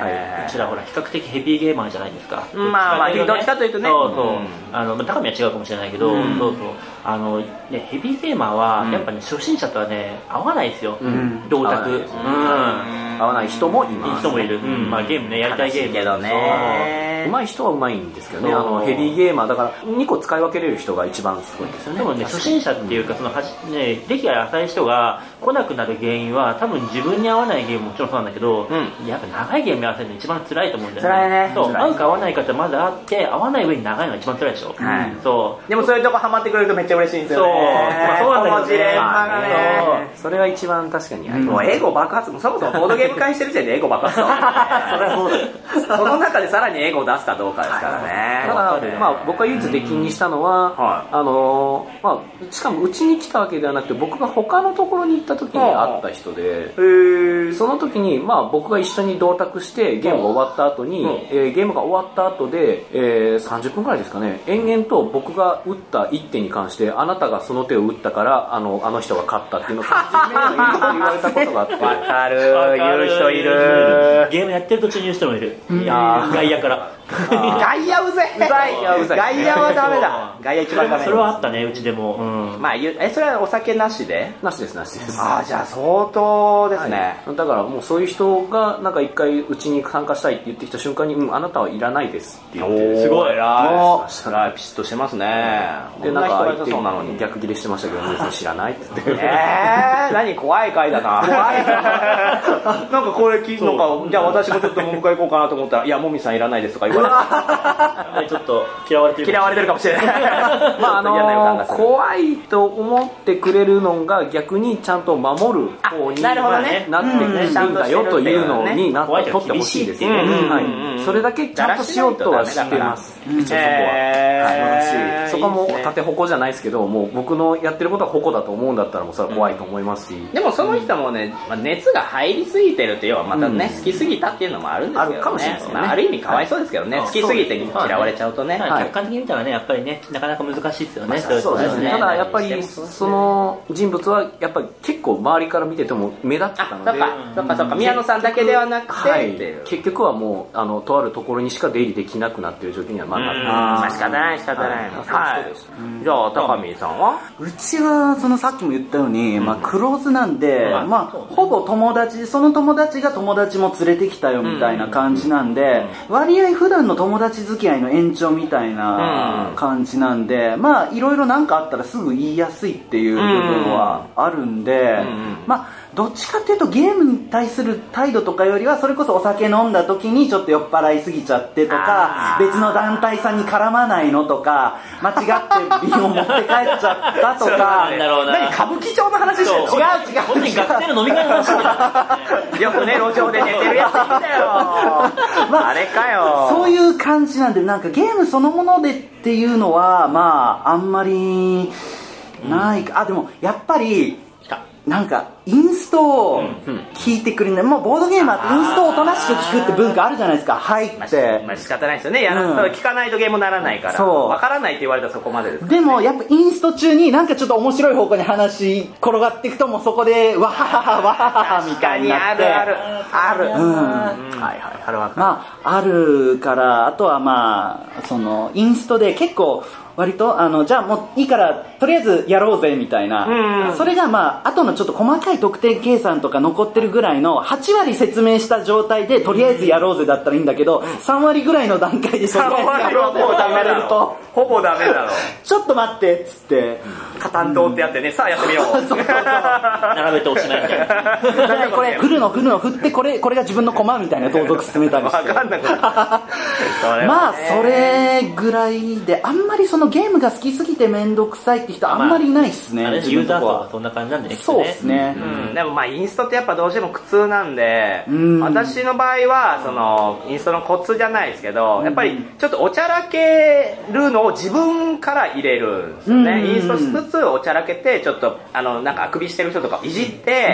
うちらほら、比較的ヘビーゲーマーじゃないですか。 まあまあ、どっちかというとね。 そうそう。あの、中身は違うかもしれないけど、そうそう。あの、ね、ヘビーゲーマーは、やっぱね、初心者とはね、合わないですよ。同卓。うん。 合わない人もいます。 人もいる。まあゲームね、やりたいゲーム。 けどね。 上手い人は上手いんですけどね、あの、ヘビーゲーマーだから、にこ使い分けれる人が一番すごいですよね。 でもね、初心者っていうか、その、はじ、ね、歴が浅い人が来なくなる原因は、多分自分に合わないゲームももちろんそうなんだけど、うん、やっぱ長いゲームに合わせるの一番辛いと思うんだよね。 辛いね。 そう、合うか合わないかってまずあって、合わない上に長いのが一番辛いでしょ。はい。そう。 でもそういうとこハマってくれるとめっちゃ嬉しいんですよね。そう。まあそうなんだよね。このジレンマがね。 それが一番確かにあります。 もうエゴ爆発、そもそもボードゲーム会してる時点でエゴ爆発だもんね。それはそうだよ。その中でさらにエゴを出すかどうかですからね。 ただ、まあ僕が唯一出禁にしたのは、あの、まあ、しかもうちに来たわけではなくて、僕が他のところに行った時に会った人で、その時に、まあ僕が一緒に同卓してゲームが終わった後に、えー、ゲームが終わった後で、えー、さんじゅっぷんくらいですかね、延々と僕が打った一手に関して、あなたがその手を打ったから、あの、あの人が勝ったっていうのをさんじゅうめい言われたことがあって。 わかる、言う人いる。 ゲームやってる途中に言う人もいる。いやー、外野から。 外野うぜうざい。外野はダメだ。外野一番ダメ。 それはあったね、うちでも。 うん。まあ、え、それはお酒なしで？ なしです、なしです。 ああ、じゃあ相当ですね。 だからもうそういう人が、なんか一回うちに参加したいって言ってきた瞬間に、うん、あなたはいらないですって言って。 すごい、偉い。そらピシッとしてますね。 で、なんか相手そうなのに逆ギレしてましたけど、別に知らないって言って。 えー、何怖い回だな。怖い。なんかこれ聞いて、なんか、じゃあ私もちょっともう一回行こうかなと思ったら、いや、もみさんいらないですとか言われて。 ちょっと嫌われてる。 嫌われてるかもしれない。 まああのー、怖いと思ってくれるのが逆にちゃんと守る方になってくるんだよというのになって取ってほしいですね。はい。それだけちゃんとしようとは知ってます。一応そこは。そこも縦矛じゃないですけど、もう僕のやってることは矛だと思うんだったらもうそれは怖いと思いますし。 でもその人もね、熱が入りすぎてるって要はまたね、好きすぎたっていうのもあるんですけどね。 あるかもしれないですね。 ある意味かわいそうですけどどね、好きすぎて嫌われちゃうとね。 客観的に見たらね、やっぱりね、なかなか難しいですよね。 そうですね。ただやっぱり、その人物は、やっぱり結構周りから見てても目立ってたので。 そっかそっか、宮野さんだけではなくて、 はい、結局はもう、あの、とあるところにしか出入りできなくなっている状況にはまあなってまあ仕方ない仕方ない。はい。じゃあ、高見さんは？ うちは、そのさっきも言ったように、まあクローズなんで、まあほぼ友達、その友達が友達も連れてきたよみたいな感じなんで、割合普段の友達付き合いの延長みたいな感じなんで、まあいろいろなんかあったらすぐ言いやすいっていう部分はあるんで、まあどっちかっていうとゲームに対する態度とかよりは、それこそお酒飲んだ時にちょっと酔っ払いすぎちゃってとか、別の団体さんに絡まないのとか、間違って瓶を持って帰っちゃったとか、 なんだろうな。何歌舞伎町の話してる？違う違う。本当に学生の飲み会の話だよくね、路上で寝てるやついたよ。まあ、あれかよ。 そういう感じなんで、なんかゲームそのものでっていうのは、まあ、あんまりないか。あ、でも、やっぱり、なんか、インストを聞いてくれない。もうボードゲーマーってインストをおとなしく聞くって文化あるじゃないですか。入って。 まあ仕方ないですよね。やら、うん、聞かないとゲームにならないから。そう。わからないって言われたらそこまでです、ね。 でも、やっぱインスト中になんかちょっと面白い方向に話転がっていくと、もうそこで、わはははわはははみたいになって。 あるある。ある。うん。 はいはい。あるわかる。まあ、あるから、あとはまあ、その、インストで結構、割と、あの、じゃあもういいから、とりあえずやろうぜ、みたいな。うんうん、それがまあ、後のちょっと細かい得点計算とか残ってるぐらいの、はちわり説明した状態で、とりあえずやろうぜだったらいいんだけど、さんわりぐらいの段階でとりあえずやろうぜって言われると、 ほぼダメだろ。 ちょっと待って、っつって。 カタン島ってやってね、さあやってみよう。そうそうそう。 並べておしまいみたいな。 これ、振るの振るの振って、これ、これが自分のコマみたいな盗賊進めたりして。 わかんなくなる。 まあ、それぐらいで、あんまりそのゲームが好きすぎてめんどくさいって人あんまりいないっすね。 まあ、ユーザー層はそんな感じなんでね。 そうっすね。 うん。でもまあ、インストってやっぱどうしても苦痛なんで、私の場合は、その、インストのコツじゃないですけど、やっぱりちょっとおちゃらけるのを自分から入れるんですよね。インストしつつおちゃらけて、ちょっと、あの、なんかあくびしてる人とかいじって、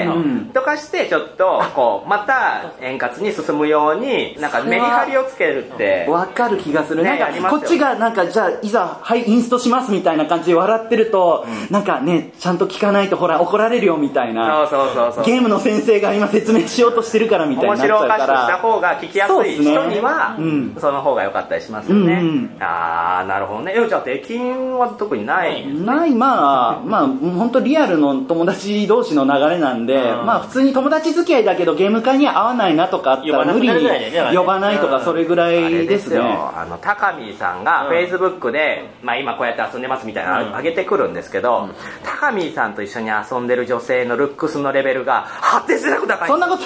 とかして、ちょっと、こう、また円滑に進むように、なんかメリハリをつけるって。 わかる気がする。なんか、こっちがなんか、じゃあ、いざ、はい、インストしますみたいな感じで笑ってると、うん、なんかね、ちゃんと聞かないとほら怒られるよみたいな。 そうそうそうそう。 ゲームの先生が今説明しようとしてるからみたいになっちゃうから。 面白おかしくした方が聞きやすい人には、そ, ね、うん、その方が良かったりしますよね。うんうん、あー、なるほどね。え、じゃあ出禁は特にない、 ね、ない、まあ、まあ、本当リアルの友達同士の流れなんで、うん、まあ普通に友達付き合いだけどゲーム会には合わないなとかあったら無理に呼ばないとかそれぐらいですね。 あの、高見さんが Facebook で、まあ今こうやって遊んでますみたいなの上げてくるんですけど、うん、高見さんと一緒に遊んでる女性のルックスのレベルが発展してなく高い。 そんなこと、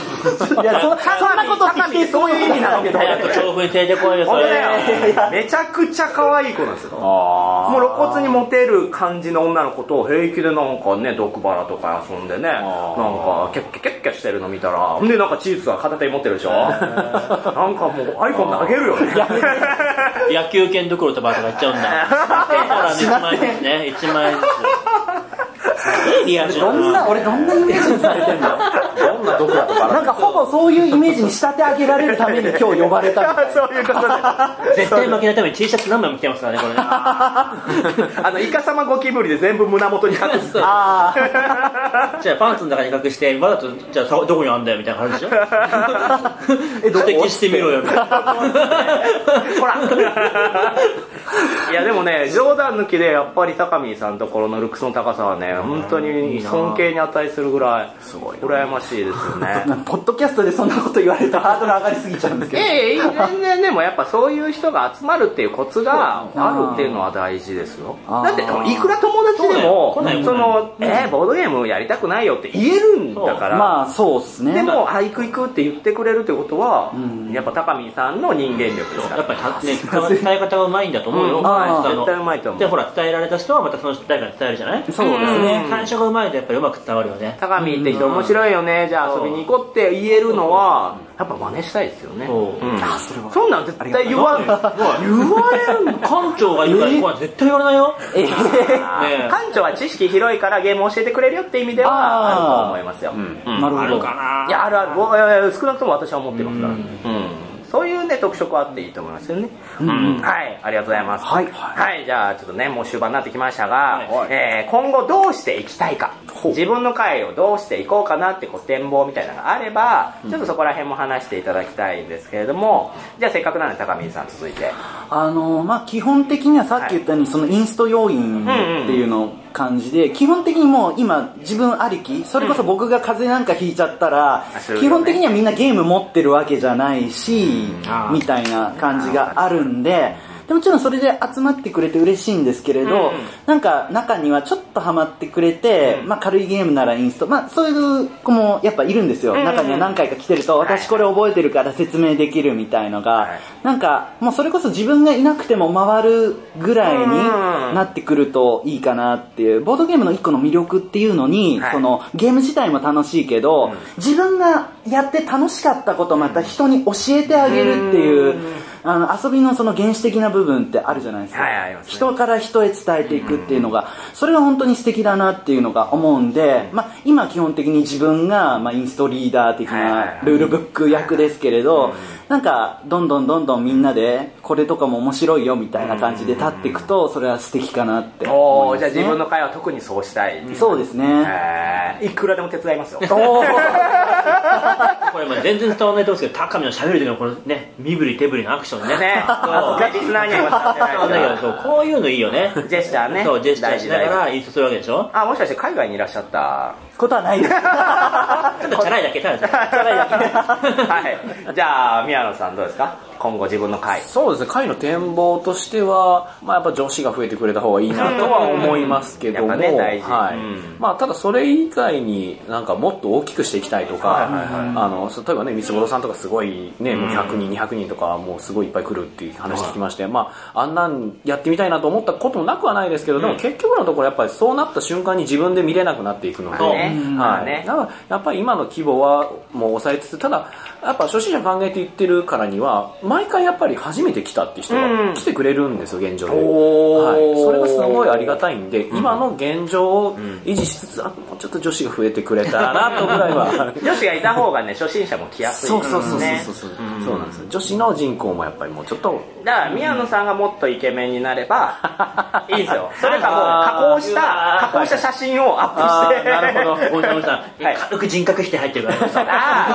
いや、そ, そんなこと高見そういう意味なんだけど。 早く調布に出てこいよ、それ。めちゃくちゃ可愛い子なんですよ。もう露骨にモテる感じの女の子と平気でなんかね、毒腹とか遊んでね、なんかキャッキャキャッキャしてるの見たら、でなんかチーズが片手に持ってるでしょ。なんかもうアイコン投げるよね。 野球券どころとバーとか言っちゃうんだ。いちまんえんですね、いちまんえんずつ。リアルどんな、俺どんなイメージにされてんの？ どんな毒だとか。 なんかほぼそういうイメージに仕立て上げられるために今日呼ばれた。 そういうことで。 絶対負けないために T シャツ何枚も着てますからね、これね。 あの、イカサマゴキブリで全部胸元に隠す。 ああ。じゃあパンツの中に隠して、わざと、じゃあどこにあんだよみたいな感じでしょ。え、指摘してみろよみたいな。 ほら。いやでもね、冗談抜きでやっぱり高見さんのところのルックスの高さはね、本当に尊敬に値するぐらい羨ましいですよね。 ポッドキャストでそんなこと言われるとハードル上がりすぎちゃうんですけど。 ええ、全然でもやっぱそういう人が集まるっていうコツがあるっていうのは大事ですよ。だっていくら友達でも、その、えー、ボードゲームやりたくないよって言えるんだから。 まあそうっすね。 でも、あ、行く行くって言ってくれるってことは、やっぱ高見さんの人間力ですから。 やっぱりね、伝え方がうまいんだと思うよ。 絶対うまいと思う。 で、ほら、伝えられた人はまたその誰かに伝えるじゃない？ そうですね。 最初がうまいとやっぱりうまく伝わるよね。 高見って人面白いよね、じゃあ遊びに行こうって言えるのは、やっぱ真似したいですよね。 あ、それは。 そんなん絶対言われる。言われるの？ 館長が言うから絶対言われないよ。 館長は知識広いからゲーム教えてくれるよって意味ではあると思いますよ。 なるほど。 いや、あるある。少なくとも私は思ってますから。 そういうね、特色あっていいと思いますよね。 うんうん、 はい、ありがとうございます。 はい。 はい、じゃあちょっとね、もう終盤になってきましたが、 はい、 えー、今後どうしていきたいか、自分の回をどうしていこうかなってこう展望みたいなのがあれば、ちょっとそこら辺も話していただきたいんですけれども、じゃあせっかくなので高見さん続いて。 あの、まあ、基本的にはさっき言ったように、はい、そのインスト要因っていうのを感じで、基本的にもう今自分ありき、それこそ僕が風邪なんかひいちゃったら、うん、基本的にはみんなゲーム持ってるわけじゃないし、うん、みたいな感じがあるんで、でもちろんそれで集まってくれて嬉しいんですけれど、うん、なんか中にはちょっとハマってくれて、うん、まあ軽いゲームならインスト、まあそういう子もやっぱいるんですよ。うん、中には何回か来てると、私これ覚えてるから説明できるみたいのが、はい、なんかもうそれこそ自分がいなくても回るぐらいになってくるといいかなっていう、ボードゲームの一個の魅力っていうのに、はい、そのゲーム自体も楽しいけど、うん、自分がやって楽しかったことをまた人に教えてあげるっていう、あの遊びのその原始的な部分ってあるじゃないですか、 はい、ありますね、 人から人へ伝えていくっていうのが、それが本当に素敵だなっていうのが思うんで、まあ、今基本的に自分が、まあ、インストリーダー的なルールブック役ですけれど、なんかどんどんどんどんみんなでこれとかも面白いよみたいな感じで立っていくと、それは素敵かなって思いますね。 おー、じゃあ自分の会は特にそうしたい。 そうですね、 えー、いくらでも手伝いますよ。おこれ全然伝わらないと思うんですけど、高見の喋る時のこのね、身振り手振りのアクションね。 ね、リスナーには伝わってないですけど、 こういうのいいよね。 ジェスチャーね。 そう、ジェスチャーしながらインストするわけでしょ。 あ、もしかして海外にいらっしゃったことはないです。 ちょっとチャラいだけ、チャラいだけ。チャラいだけ。 はい。じゃあ、宮野さんどうですか？今後自分の回。 そうですね、回の展望としては、まあやっぱ女子が増えてくれた方がいいなとは思いますけども、 ね、大事、 はい、うん、まあただそれ以外になんかもっと大きくしていきたいとか、はいはいはい、あの例えばね、三つ頃さんとかすごいね、もうひゃくにんにひゃくにんとかもうすごいいっぱい来るっていう話聞きまして、まああんなんやってみたいなと思ったこともなくはないですけど、でも結局のところやっぱりそうなった瞬間に自分で見れなくなっていくのと、 ね、 はい、ね、だからやっぱり今の規模はもう抑えつつ、ただやっぱ初心者歓迎って言ってるからには毎回やっぱり初めて来たって人が来てくれるんですよ、現状で、はい、それがすごいありがたいんで、今の現状を維持しつつ、あ、もうちょっと女子が増えてくれたらなとぐらいは女子がいた方がね、初心者も来やすいですね。 そうそうそうそうそう、うん、そうなんですよ。女子の人口もやっぱりもうちょっと、 だから宮野さんがもっとイケメンになればいいですよ。それかもう加工した加工した写真をアップして、 なるほど、大島さん、はい、軽く人格否定入ってるからさ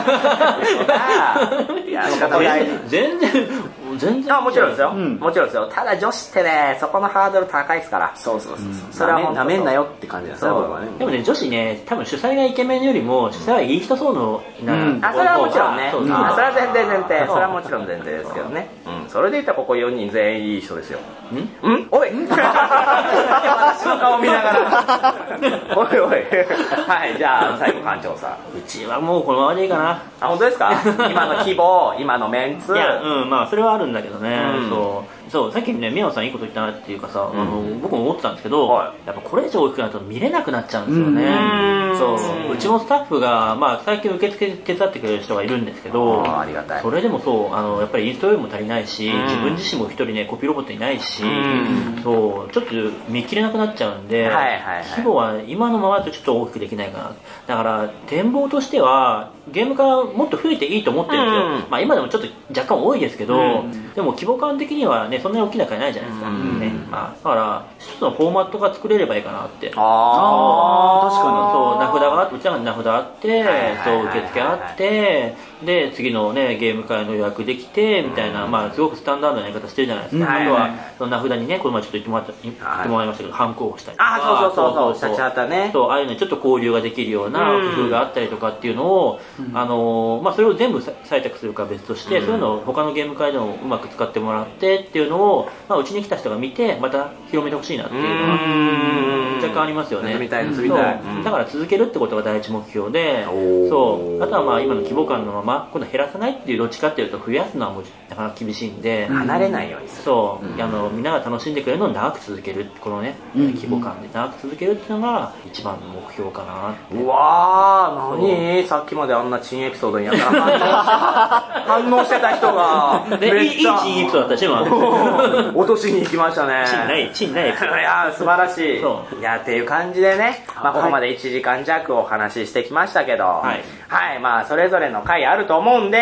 あいや全然全然あ、もちろんですよ、うん、もちろんですよ。ただ女子ってね、そこのハードル高いですから。 そうそうそうそう、うん、 それはなめんなよって感じなんですね、これはね。 でもね、女子ね、多分主催がイケメンよりも主催はいい人そうのな、 うん、あ、それはもちろんね、うん、あ、それは前提前提、それはもちろん前提ですけどね、うん、それで言ったらここよにん全員いい人ですよ。んんおい私の顔見ながらおいおいはい、じゃあ最後館長さん。 うちはもうこのままでいいかな。 あ、本当ですか？今の規模、今のメンツ。 いや、うん、まあそれはあるんだけどね、うん、そうそう、さっきね、宮野さんいいこと言ったなっていうかさ、うん、あの僕も思ってたんですけど、はい、やっぱこれ以上大きくなると見れなくなっちゃうんですよね。うん、そう、うちもスタッフが、まあ最近受付手伝ってくれる人がいるんですけど、 あ、ありがたい。 それでもそう、あのやっぱりインストよりも足りないし、自分自身も一人ね、コピーロボットいないし、そう、ちょっと見切れなくなっちゃうんで、はいはいはい、規模は今のままだとちょっと大きくできないかな。だから展望としてはゲーム化もっと増えていいと思ってるんですよ。うん、まあ今でもちょっと若干多いですけど、うん、でも規模感的にはね、そんなに大きな会ないじゃないですか。うん、ね、まあだから一つのフォーマットが作れればいいかなって。 ああ、確かに。 そう、名札があって、うちらが名札あって、そう受付あって、で次のねゲーム会の予約できてみたいな、まあすごくスタンダードなやり方してるじゃないですか。うん、あとはその名札にね、この前ちょっと言ってもらった言ってもらいましたけど、ハンコをしたり。 あ、そうそうそうそう、シャチハタね。 そう、ああいうのにちょっと交流ができるような工夫があったりとかっていうのを、うん、あのまあそれを全部採択するか別として、うん、そういうのを他のゲーム会でもうまく使ってもらってっていうのを、まあうちに来た人が見てまた広めてほしいなっていうのは若干ありますよね。 みたいな、みたい。 だから続けるってことが第一目標で、そう、あとはまあ今の規模感のまま今度減らさないっていう、どっちかっていうと増やすのはもうなかなか厳しいんで、 離れないようにする。 そう、うん、あのみんなが楽しんでくれるのを長く続ける、このね、うん、規模感で長く続けるっていうのが一番の目標かなって。 うわー、何さっきまであんな珍エピソードにやったら反応してた人がめっちゃいい珍エピソードだったし、今落としに行きましたね。 チンないチンない。いやー、素晴らしい。いや、っていう感じでね、まあ、ここまでいちじかん弱お話ししてきましたけど、はい、はい、まあそれぞれの回あると思うんで、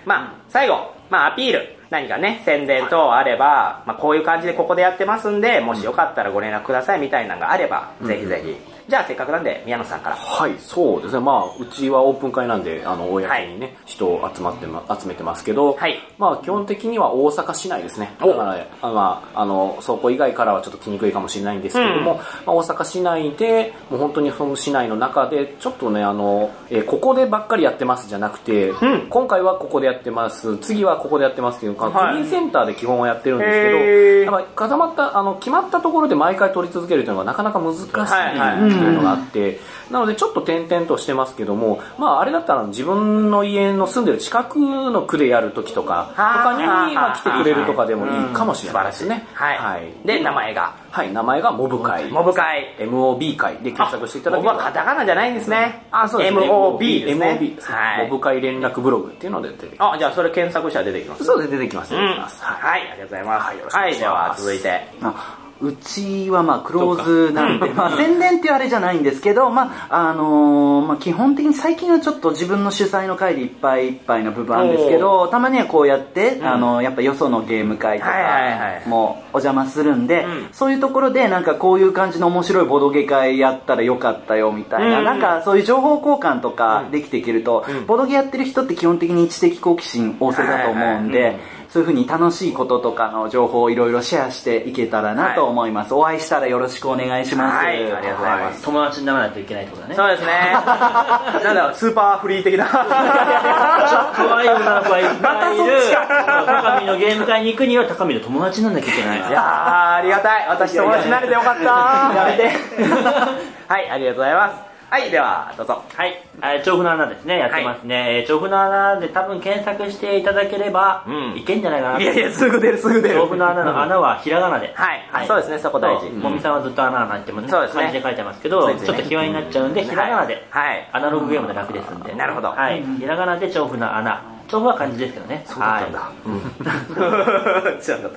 まあ、最後、まあ、アピール。何かね、宣伝等あれば、まあ、こういう感じでここでやってますんで、もしよかったらご連絡くださいみたいなのがあれば、うん、ぜひぜひ。じゃあせっかくなんで、宮野さんから。 はい、そうですね。まあ、うちはオープン会なんで、あの、公にね、はい、人を集まってま、集めてますけど、はい。まあ、基本的には大阪市内ですね。だから、あまあ、あの、倉庫以外からはちょっと来にくいかもしれないんですけども、うん、まあ、大阪市内で、もう本当にその市内の中で、ちょっとね、あの、えー、ここでばっかりやってますじゃなくて、うん、今回はここでやってます、次はここでやってますっていうか、はい、フリーセンターで基本はやってるんですけど、やっぱ固まった、あの、決まったところで毎回取り続けるというのがなかなか難しいっていうのがあって、はいはい、なのでちょっと点々としてますけども、まああれだったら自分の家の住んでる近くの区でやるときとか、他にまあ来てくれるとかでもいいかもしれないですね。 はい。はい。で、名前が。 はい、名前がモブ会。 モブ会。 エムオービー 会で検索していただければ。 モブはカタカナじゃないんですね。 あ、そうですね。 エムオービー ですね。 エムオービー ですね。はい。モブ会連絡ブログっていうので出てきます。 あ、じゃあそれ検索したら出てきます。 そうです、出てきます。出てきます。 はい、ありがとうございます。はい、では続いて。 うちはまあクローズなんで、まあ宣伝っていうあれじゃないんですけど、まああのー、まあ基本的に最近はちょっと自分の主催の会でいっぱいいっぱいな部分なんですけど、たまにはこうやって、うん、あの、やっぱよそのゲーム会とかもお邪魔するんで、はいはいはい、そういうところでなんかこういう感じの面白いボドゲ会やったらよかったよみたいな、うん、なんかそういう情報交換とかできていけると、うん、ボドゲやってる人って基本的に知的好奇心旺盛だと思うんで、はいはい、うん、そういう風に楽しいこととかの情報をいろいろシェアしていけたらなと思います。はい、お会いしたらよろしくお願いします。 はい、ありがとうございます。 友達にならないといけないってことだね。 そうですね。なんだろう、スーパーフリー的な。 可愛い女の子がいっぱいいる。高見のゲーム会に行くには高見の友達にならなきゃいけない。 いやー、ありがたい。私友達になれてよかった。やめて。はい、ありがとうございます。はい、では、どうぞ。 はい。えー、調布の穴ですね、やってますね。はい、えー、調布の穴で多分検索していただければ、うん、いけんじゃないかな。 いやいや、すぐ出る、すぐ出る。 調布の穴の穴はひらがなで。 はい。はい。そうですね、そこ大事。 もみさんはずっと穴穴ってもね、漢字で書いてますけど、ちょっと卑猥になっちゃうんで、ひらがなで。はい。アナログゲームで楽ですんで。 なるほど。 はい。ひらがなで調布の穴。調布は漢字ですけどね。 そうだったんだ。うん。知らなかった。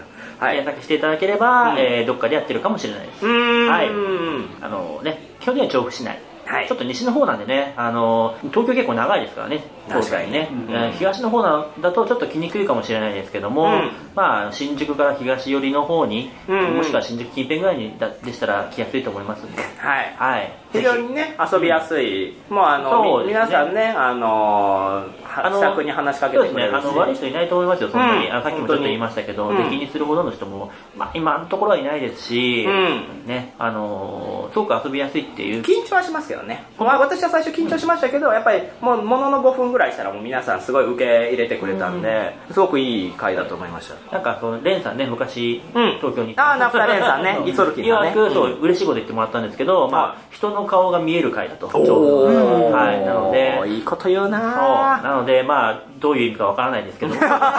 検索していただければ、えー、どっかでやってるかもしれないです。はい。あのね、基本的には調布市内。はい、ちょっと西の方なんでね、あの東京結構長いですからね、 確かにね、 うん、東の方だとちょっと来にくいかもしれないですけども、うん、まあ新宿から東寄りの方に、うんうん、もしくは新宿近辺ぐらいにだでしたら来やすいと思いますんで、 はい、はい、非常にね遊びやすい、うん、もうあの、ね、皆さんね、あのー、気さくに話しかけてくれるし、 そうですね、あの悪い人いないと思いますよ、そんなに、うん、あさっきもちょっと言いましたけど、出禁にするほどの人も、まあ、今のところはいないですし、うん、ね、あのー、すごく遊びやすいっていう緊張はしますよね。まあ、私は最初緊張しましたけど、やっぱりもうもののごふんぐらいしたらもう皆さんすごい受け入れてくれたんで、うん、すごくいい回だと思いました。 なんかそのレンさんね、昔、うん、東京にああ、ナフタレンさんね、イソルキンさんね、 そう、嬉しいこと言ってもらったんですけど、まあ人の顔が見える回だと。おはい、なのでいいこと言うな。 そうなのでまあどういう意味かわからないですけど、分か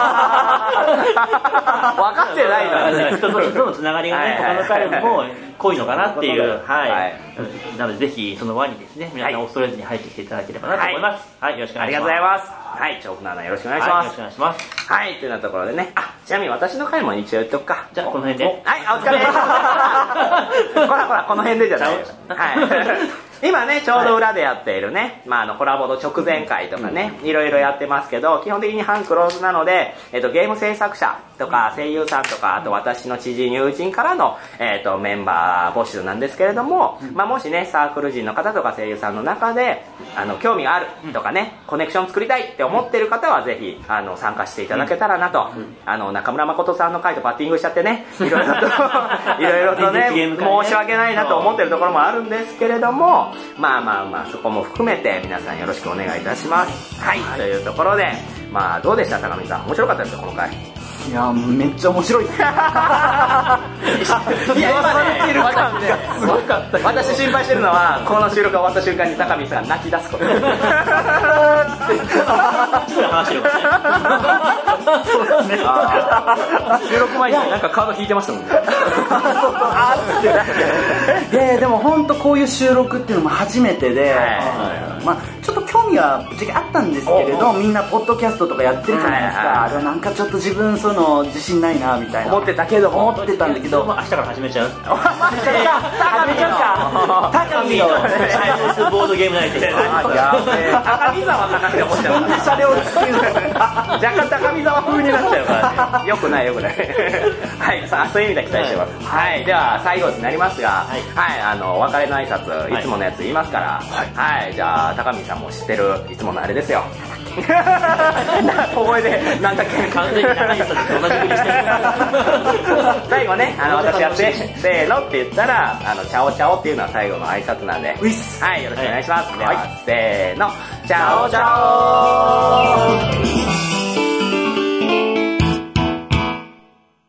ってないからね。 人と人のつながりがね、他の回も濃いのかなっていう、はい。なのでぜひその輪にですね、皆さん恐れずに入ってきていただければなと思います。はい、よろしくお願いします。ありがとうございます。 はい、調布の穴よろしくお願いします。よろしくお願いします。はい、というようなところでね、あ、ちなみに私の回も一応言っとくか。 じゃあこの辺で。 はい、お疲れ。ほらほら、この辺でじゃないよ。はい。今ね、ちょうど裏でやっているね、まあ、あの、コラボの直前会とかね、いろいろやってますけど、基本的に半クローズなので、えっと、ゲーム制作者とか、声優さんとか、あと私の知人、友人からの、えっと、メンバー募集なんですけれども、まあ、もしね、サークル人の方とか声優さんの中で、あの、興味があるとかね、コネクション作りたいって思ってる方は、ぜひ、あの、参加していただけたらなと、あの、中村誠さんの回とバッティングしちゃってね、いろいろと、いろいろとね、申し訳ないなと思ってるところもあるんですけれども、まあまあまあ、そこも含めて皆さんよろしくお願いいたします。はい、はい、というところで、まあどうでした高見さん、面白かったですかこの回。 いやめっちゃ面白い。いや今ね、すごかった。私心配してるのはこの収録が終わった瞬間に高見さんが泣き出すこと。話してるからね。収録前になんかカード引いてましたもんね。 いやいやでも本当こういう収録っていうのも初めてで、まあちょっと興味はぶっちゃけあったんですけれど、みんなポッドキャストとかやってるじゃないですか。あれはなんかちょっと自分そういうの自信ないなみたいな思ってたけども思ってたんだけど、 明日から始めちゃう始めちゃうか高見のチャイニーズボードゲームナイトで高見沢かなって思っちゃうから車両つける若干高見沢風になっちゃうからねよくないよくないはいさあそういう意味で期待してます、はい、では最後になりますが、はい、はい、あのお別れの挨拶いつものやつ言いますから、はい、はい、じゃあ高見さんも知ってるいつものあれですよ小声でなんだっけ完全に高見さんと同じふりしてる最後ね、あの私やってせーのって言ったらあのチャオチャオっていうのは最後の挨拶なんで、はい、よろしくお願いします、はい、ではせーのチャオチャオ。